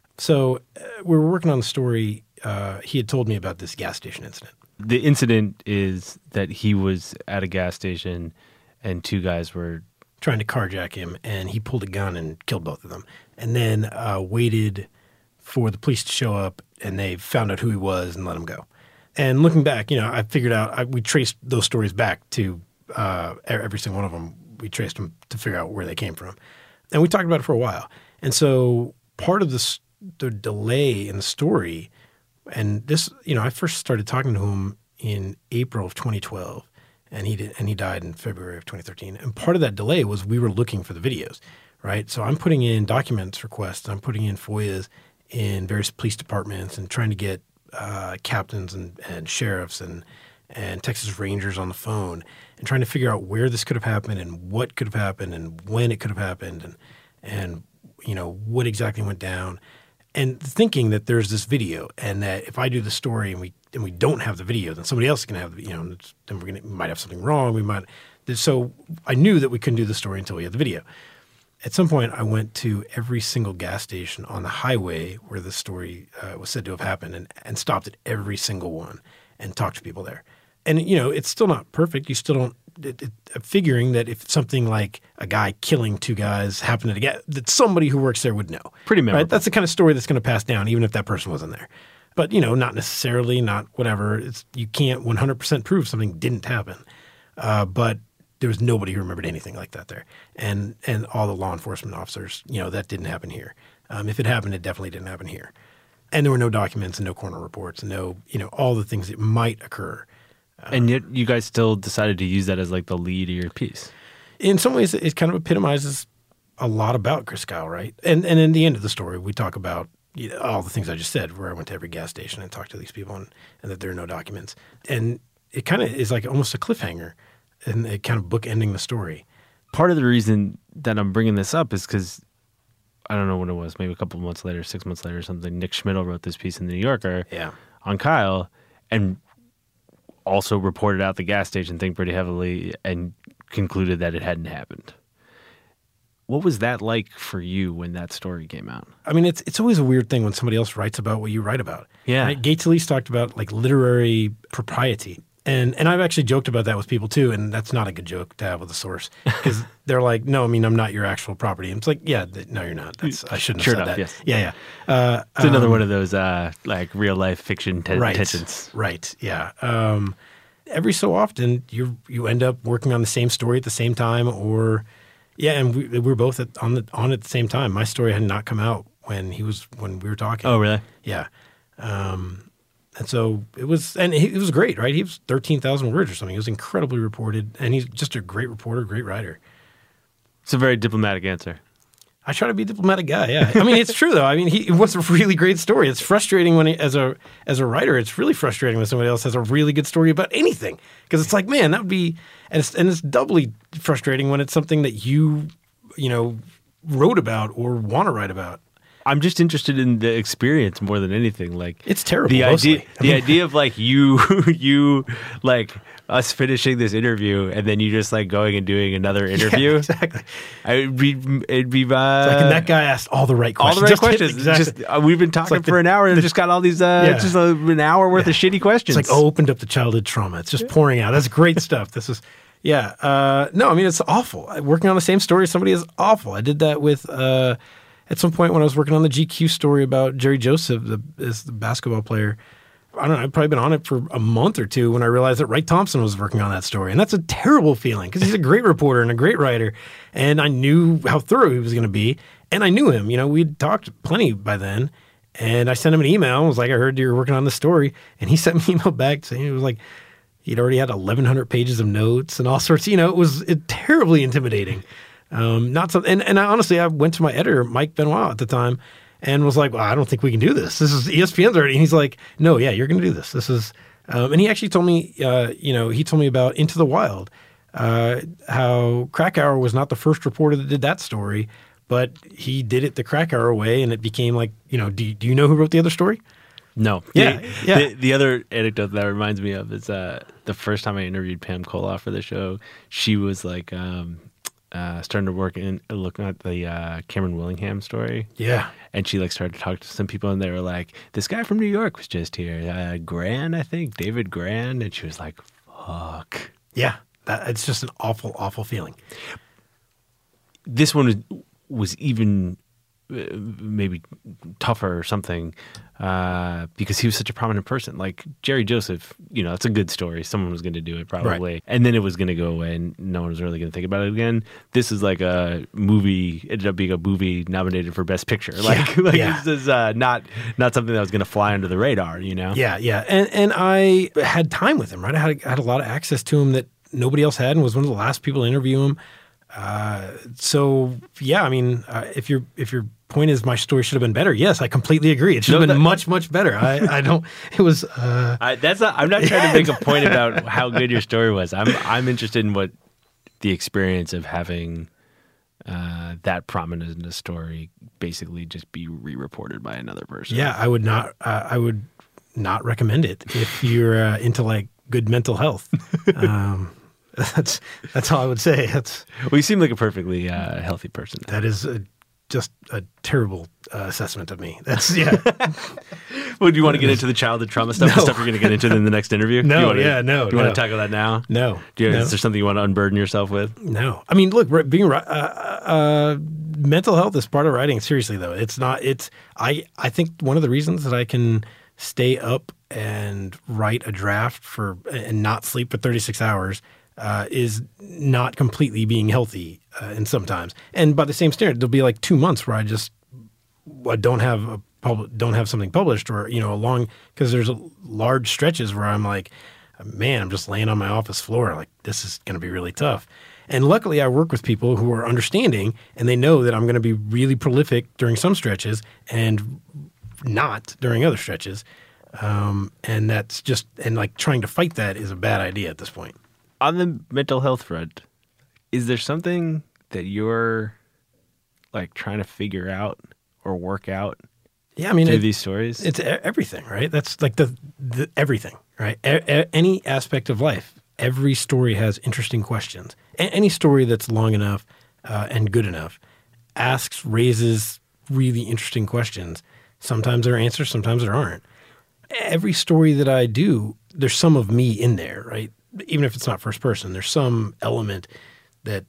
So we were working on the story. He had told me about this gas station incident. The incident is that he was at a gas station and 2 guys were trying to carjack him, and he pulled a gun and killed both of them, and then waited for the police to show up, and they found out who he was and let him go. And looking back, you know, I figured out, we traced those stories back to every single one of them. We traced them to figure out where they came from. And we talked about it for a while. And so part of the delay in the story, and this, you know, I first started talking to him in April of 2012. And he died in February of 2013. And part of that delay was we were looking for the videos, right? So I'm putting in documents requests. I'm putting in FOIAs in various police departments and trying to get captains and sheriffs and Texas Rangers on the phone and trying to figure out where this could have happened and what could have happened and when it could have happened and you know, what exactly went down. And thinking that there's this video, and that if I do the story and we don't have the video, then somebody else is going to have the, you know, then we might have something wrong. So I knew that we couldn't do the story until we had the video. At some point, I went to every single gas station on the highway where the story was said to have happened, and stopped at every single one and talked to people there. And you know, it's still not perfect. You still don't. Figuring that if something like a guy killing 2 guys happened again, that somebody who works there would know. Pretty memorable. Right? That's the kind of story that's going to pass down, even if that person wasn't there. But, you know, not necessarily, not whatever. You can't 100% prove something didn't happen. But there was nobody who remembered anything like that there. And all the law enforcement officers, you know, that didn't happen here. If it happened, it definitely didn't happen here. And there were no documents and no coroner reports and no, you know, all the things that might occur. And yet you guys still decided to use that as like the lead of your piece. In some ways, it kind of epitomizes a lot about Chris Kyle, right? And in the end of the story, we talk about, you know, all the things I just said, where I went to every gas station and talked to these people and that there are no documents. And it kind of is like almost a cliffhanger, and it kind of bookending the story. Part of the reason that I'm bringing this up is because I don't know when it was, maybe a couple of months later, 6 months later or something, Nick Schmidl wrote this piece in The New Yorker on Kyle, and also reported out the gas station thing pretty heavily and concluded that it hadn't happened. What was that like for you when that story came out? I mean, it's always a weird thing when somebody else writes about what you write about. Yeah. Right? Gates Elise talked about like literary propriety. And I've actually joked about that with people too, and that's not a good joke to have with a source, because they're like, no, I mean, I'm not your actual property. And it's like, yeah, no, you're not. I shouldn't have said that. Yes. Yeah. It's another one of those like real life fiction tensions. Right. Yeah. Every so often, you end up working on the same story at the same time, or and we were both on at the same time. My story had not come out when we were talking. Oh, really? Yeah. And so it was great, right? He was 13,000 words or something. He was incredibly reported, and he's just a great reporter, great writer. It's a very diplomatic answer. I try to be a diplomatic guy. Yeah, I mean it's true though. I mean it was a really great story. It's frustrating when as a writer, it's really frustrating when somebody else has a really good story about anything because it's like, man, that would be, and it's doubly frustrating when it's something that you wrote about or want to write about. I'm just interested in the experience more than anything. Like it's terrible. The idea of like you like us finishing this interview and then you just like going and doing another interview. Yeah, exactly. It'd be and that guy asked all the right questions. All the right questions. Exactly. Just, we've been talking for an hour and just got all these just an hour worth of shitty questions. It's like opened up the childhood trauma. It's just pouring out. That's great stuff. This is no, I mean it's awful. Working on the same story as somebody is awful. I did that with at some point when I was working on the GQ story about Jerry Joseph, the basketball player. I don't know, I'd probably been on it for a month or two when I realized that Wright Thompson was working on that story. And that's a terrible feeling because he's a great reporter and a great writer. And I knew how thorough he was going to be. And I knew him. We'd talked plenty by then. And I sent him an email. I was like, I heard you were working on this story. And he sent me an email back saying it was like he'd already had 1,100 pages of notes and all sorts. It was terribly intimidating. Not something. And I honestly, I went to my editor, Mike Benoit, at the time, and was like, "Well, I don't think we can do this. This is ESPN's already." And he's like, "No, yeah, you're going to do this. This is." And he actually told me, he told me about Into the Wild, how Krakauer was not the first reporter that did that story, but he did it the Krakauer way, and it became like, do you know who wrote the other story? No. Yeah. The other anecdote that reminds me of is the first time I interviewed Pam Koloff for the show, she was like. Starting to work looking at the Cameron Willingham story. Yeah. And she started to talk to some people and they were like, this guy from New York was just here. Gran, I think, David Gran. And she was like, fuck. Yeah. It's just an awful, awful feeling. This one was even maybe tougher or something because he was such a prominent person. Like Jerry Joseph, it's a good story. Someone was going to do it probably. Right. And then it was going to go away and no one was really going to think about it again. This is like a movie, ended up being a movie nominated for Best Picture. This is not something that was going to fly under the radar, Yeah, yeah. And I had time with him, right? I had a lot of access to him that nobody else had and was one of the last people to interview him. If your point is my story should have been better, yes, I completely agree. It should have been much, much better. I don't. It was. I'm not trying to make a point about how good your story was. I'm interested in what the experience of having that prominent in a story basically just be re-reported by another person. Yeah, I would not. I would not recommend it if you're into good mental health. That's all I would say. Well, you seem like a perfectly healthy person. That is just a terrible assessment of me. That's Well, do you want to get into the childhood trauma stuff? No. The stuff you're going to get into in the next interview? No, Do you want to tackle that now? No. Is there something you want to unburden yourself with? No. I mean, look, being mental health is part of writing. Seriously, though, it's not. I think one of the reasons that I can stay up and write a draft and not sleep for 36 hours. Is not completely being healthy, and sometimes, and by the same standard, there'll be 2 months where I don't have something published, or because there's large stretches where I'm like, man, I'm just laying on my office floor, this is going to be really tough. And luckily, I work with people who are understanding, and they know that I'm going to be really prolific during some stretches and not during other stretches, and that's just trying to fight that is a bad idea at this point. On the mental health front, is there something that you're trying to figure out or work out? Yeah, I mean, through these stories, it's everything, right? That's the everything, right? Any aspect of life, every story has interesting questions. Any story that's long enough and good enough raises really interesting questions. Sometimes there are answers, sometimes there aren't. Every story that I do, there's some of me in there, right? Even if it's not first person, there's some element that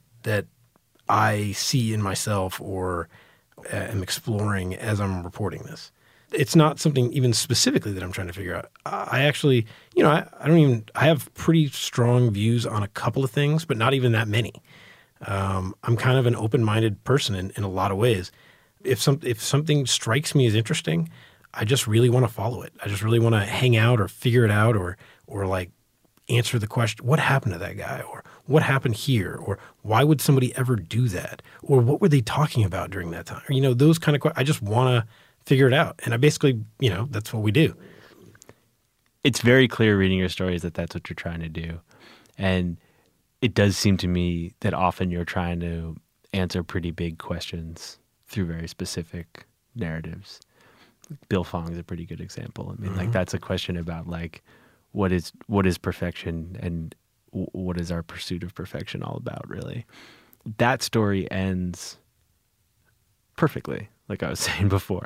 I see in myself or am exploring as I'm reporting this. It's not something even specifically that I'm trying to figure out. I actually, I have pretty strong views on a couple of things, but not even that many. I'm kind of an open-minded person in a lot of ways. If something strikes me as interesting, I just really want to follow it. I just really want to hang out or figure it out or answer the question, what happened to that guy? Or what happened here? Or why would somebody ever do that? Or what were they talking about during that time? Or, those kind of questions. I just want to figure it out. And I basically, that's what we do. It's very clear reading your stories that that's what you're trying to do. And it does seem to me that often you're trying to answer pretty big questions through very specific narratives. Bill Fong is a pretty good example. I mean, that's a question about what is perfection and what is our pursuit of perfection all about, really. That story ends perfectly, like I was saying before.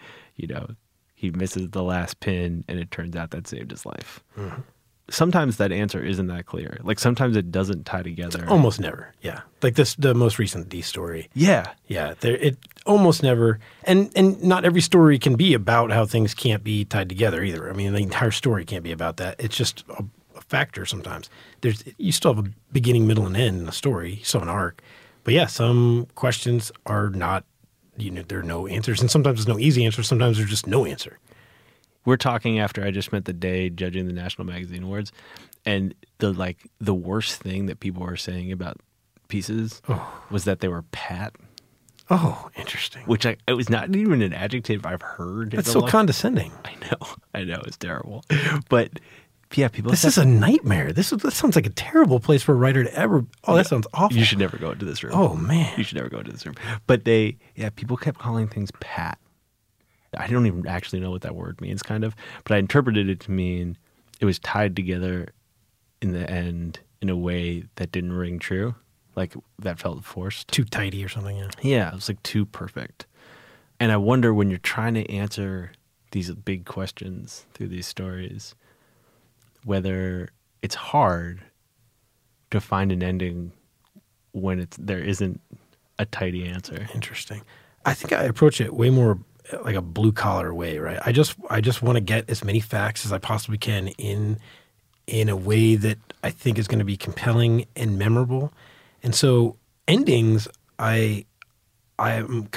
He misses the last pin and it turns out that saved his life. Mm-hmm. Sometimes that answer isn't that clear. Sometimes it doesn't tie together. Almost never, yeah. The most recent D story. Yeah. Yeah, it almost never. And not every story can be about how things can't be tied together either. I mean, the entire story can't be about that. It's just a factor sometimes. You still have a beginning, middle, and end in a story. You still have an arc. But yeah, some questions are not, there are no answers. And sometimes there's no easy answer. Sometimes there's just no answer. We're talking after I just spent the day judging the National Magazine Awards, and the worst thing that people were saying about pieces was that they were pat. Oh, interesting. Which it was not even an adjective I've heard. That's so condescending. I know, it's terrible. But yeah, people. This is a nightmare. This sounds like a terrible place for a writer to ever. Oh, that sounds awful. You should never go into this room. Oh man, you should never go into this room. But people kept calling things pat. I don't even actually know what that word means, kind of, but I interpreted it to mean it was tied together in the end in a way that didn't ring true, that felt forced. Too tidy or something, yeah. Yeah, it was too perfect. And I wonder when you're trying to answer these big questions through these stories, whether it's hard to find an ending when there isn't a tidy answer. Interesting. I think I approach it way more like a blue collar way, right? I just want to get as many facts as I possibly can in a way that I think is going to be compelling and memorable. And so endings, I want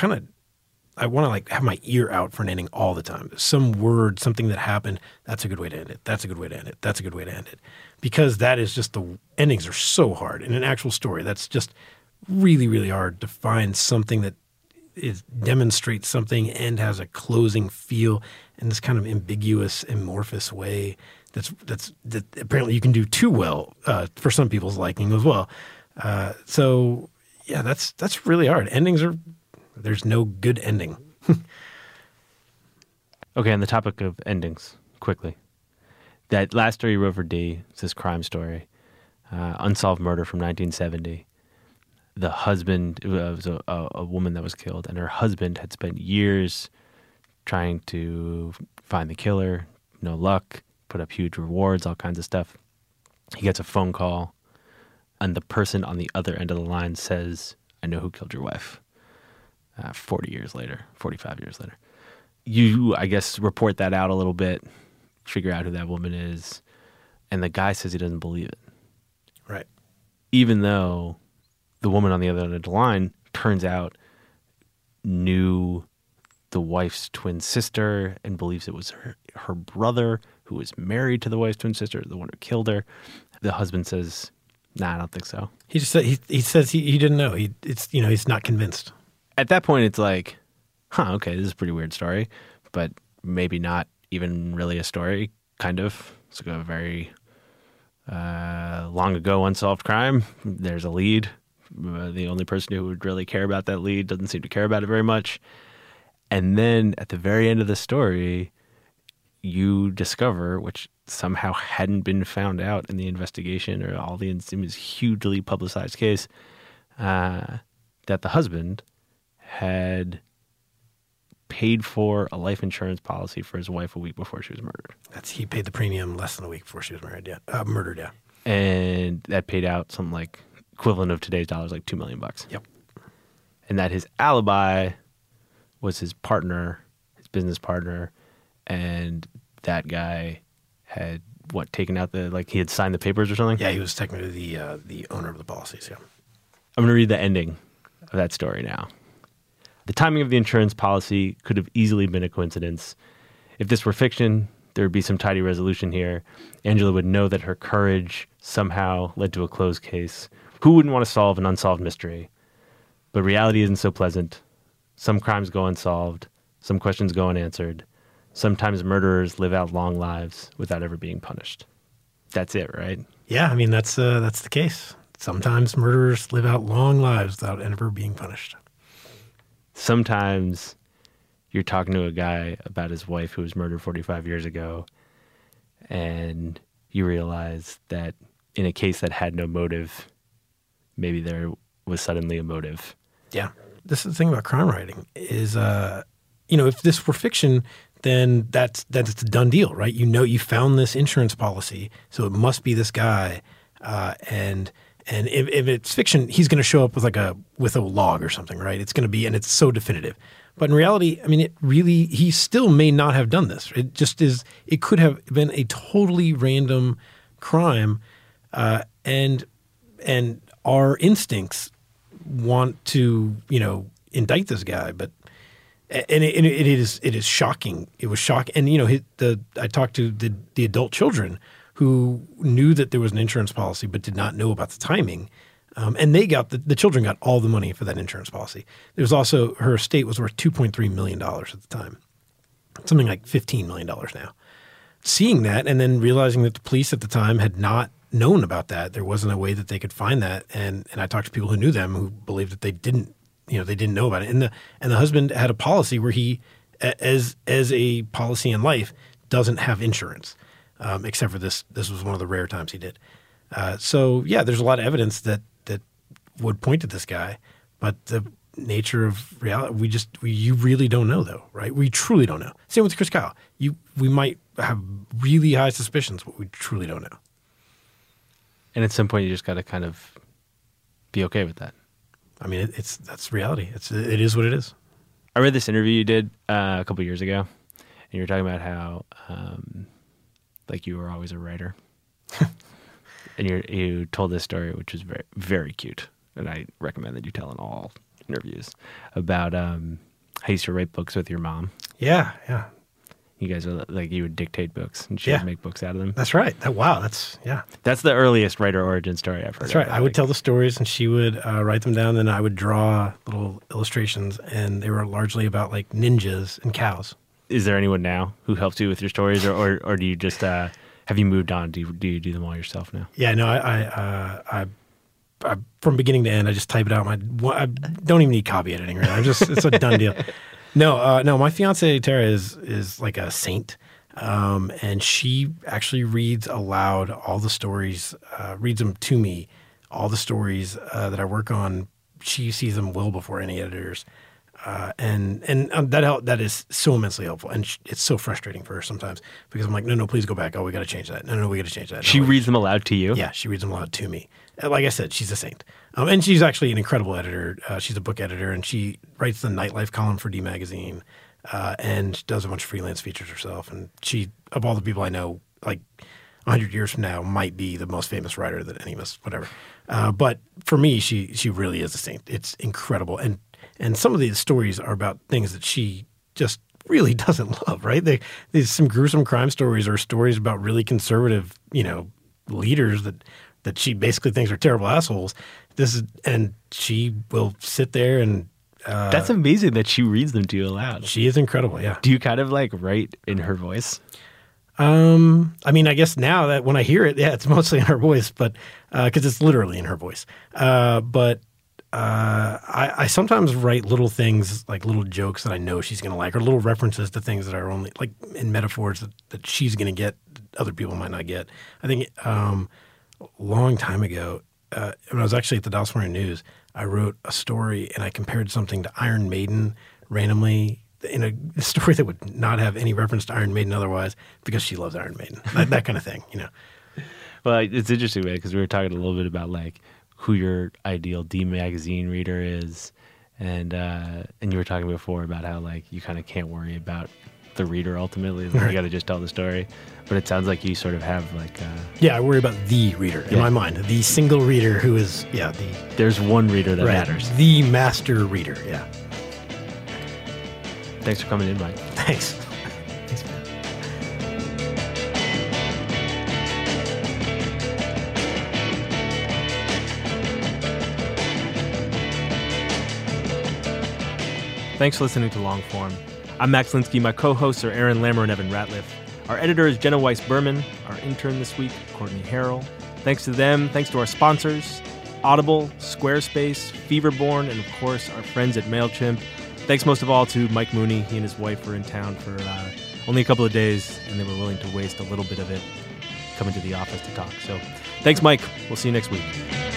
to have my ear out for an ending all the time. Some word, something that happened, that's a good way to end it. That's a good way to end it. That's a good way to end it. Because that is just the endings are so hard in an actual story. That's just really, really hard to find something that demonstrates something and has a closing feel in this kind of ambiguous, amorphous way that apparently you can do too well for some people's liking as well. So yeah, that's really hard. There's no good ending. Okay, on the topic of endings, quickly. That last story you wrote for D, it's this crime story, unsolved murder from 1970. The husband, it was a woman that was killed, and her husband had spent years trying to find the killer. No luck, put up huge rewards, all kinds of stuff. He gets a phone call, and the person on the other end of the line says, "I know who killed your wife." 45 years later. You, I guess, report that out a little bit, figure out who that woman is, and the guy says he doesn't believe it. Right. Even though the woman on the other end of the line turns out knew the wife's twin sister and believes it was her brother who was married to the wife's twin sister, the one who killed her. The husband says, "Nah, I don't think so." He just said he says he didn't know. He's not convinced. At that point, it's like, okay, this is a pretty weird story, but maybe not even really a story. Kind of. It's like a very long ago unsolved crime. There's a lead. The only person who would really care about that lead doesn't seem to care about it very much. And then at the very end of the story, you discover, which somehow hadn't been found out in the investigation or all the it was hugely publicized case, that the husband had paid for a life insurance policy for his wife a week before she was murdered. He paid the premium less than a week before she was murdered. Yeah. And that paid out something like equivalent of today's dollars, like $2 million. Yep. And that his alibi was his partner, his business partner, and that guy had taken out he had signed the papers or something? Yeah, he was technically the owner of the policies, yeah. I'm going to read the ending of that story now. The timing of the insurance policy could have easily been a coincidence. If this were fiction, there would be some tidy resolution here. Angela would know that her courage somehow led to a closed case. Who wouldn't want to solve an unsolved mystery? But reality isn't so pleasant. Some crimes go unsolved. Some questions go unanswered. Sometimes murderers live out long lives without ever being punished. That's it, right? Yeah, I mean, that's the case. Sometimes murderers live out long lives without ever being punished. Sometimes you're talking to a guy about his wife who was murdered 45 years ago, and you realize that in a case that had no motive, maybe there was suddenly a motive. Yeah. This is the thing about crime writing is, if this were fiction, then that's a done deal, right? You found this insurance policy, so it must be this guy. And if it's fiction, he's going to show up with a log or something, right? It's going to be, and it's so definitive. But in reality, I mean, he still may not have done this. It just is, it could have been a totally random crime. And our instincts want to, indict this guy, but it is shocking. It was shocking. And I talked to the adult children who knew that there was an insurance policy but did not know about the timing. And they got the children got all the money for that insurance policy. There was also, her estate was worth $2.3 million at the time, something like $15 million now. Seeing that and then realizing that the police at the time had not known about that, there wasn't a way that they could find that. And I talked to people who knew them who believed that they didn't know about it. And the husband had a policy where he, as a policy in life, doesn't have insurance, except for this. This was one of the rare times he did. So yeah, there's a lot of evidence that would point to this guy, but the nature of reality, you really don't know though, right? We truly don't know. Same with Chris Kyle. We might have really high suspicions, but we truly don't know. And at some point, you just got to kind of be okay with that. I mean, that's reality. It is what it is. I read this interview you did a couple years ago, and you were talking about how, you were always a writer, and you told this story, which was very, very cute, and I recommend that you tell in all interviews about how you used to write books with your mom. Yeah. You guys are you would dictate books, and she would make books out of them. That's right. That's the earliest writer origin story I've heard. That's right. I would tell the stories, and she would write them down, and I would draw little illustrations, and they were largely about ninjas and cows. Is there anyone now who helps you with your stories, or do you just have you moved on? Do you do them all yourself now? Yeah, no, I from beginning to end, I just type it out. I don't even need copy editing, right? It's a done deal. No, my fiance Tara is like a saint, and she actually reads aloud all the stories, reads them to me, all the stories that I work on. She sees them well before any editors, and that is so immensely helpful. And it's so frustrating for her sometimes because I'm like, no, please go back. Oh, we got to change that. No, we got to change that. She reads them aloud to you? Yeah, she reads them aloud to me. Like I said, she's a saint. And she's actually an incredible editor. She's a book editor, and she writes the nightlife column for D Magazine, and does a bunch of freelance features herself. And she, of all the people I know, 100 years from now, might be the most famous writer that any of us, whatever. But for me, she really is a saint. It's incredible. And some of these stories are about things that she just really doesn't love, right? There's some gruesome crime stories or stories about really conservative, leaders that she basically thinks are terrible assholes. And she will sit there and that's amazing that she reads them to you aloud. She is incredible, yeah. Do you kind of write in her voice? I mean, I guess now that when I hear it, yeah, it's mostly in her voice, but because it's literally in her voice. But I sometimes write little things, like little jokes that I know she's going to like, or little references to things that are only in metaphors that she's going to get, that other people might not get. I think a long time ago, when I was actually at the Dallas Morning News, I wrote a story and I compared something to Iron Maiden randomly in a story that would not have any reference to Iron Maiden otherwise, because she loves Iron Maiden, that kind of thing, Well, it's interesting, man, because we were talking a little bit about who your ideal D Magazine reader is, and you were talking before about how you kind of can't worry about the reader ultimately. You got to just tell the story. But it sounds like you sort of have yeah, I worry about the reader in my mind, the single reader who is there's one reader that matters, the master reader. Yeah. Thanks for coming in, Mike. Thanks. Thanks, man. Thanks for listening to Longform. I'm Max Linsky. My co-hosts are Aaron Lammer and Evan Ratliff. Our editor is Jenna Weiss-Berman. Our intern this week, Courtney Harrell. Thanks to them. Thanks to our sponsors, Audible, Squarespace, Feverborn, and of course, our friends at MailChimp. Thanks most of all to Mike Mooney. He and his wife were in town for only a couple of days, and they were willing to waste a little bit of it coming to the office to talk. So thanks, Mike. We'll see you next week.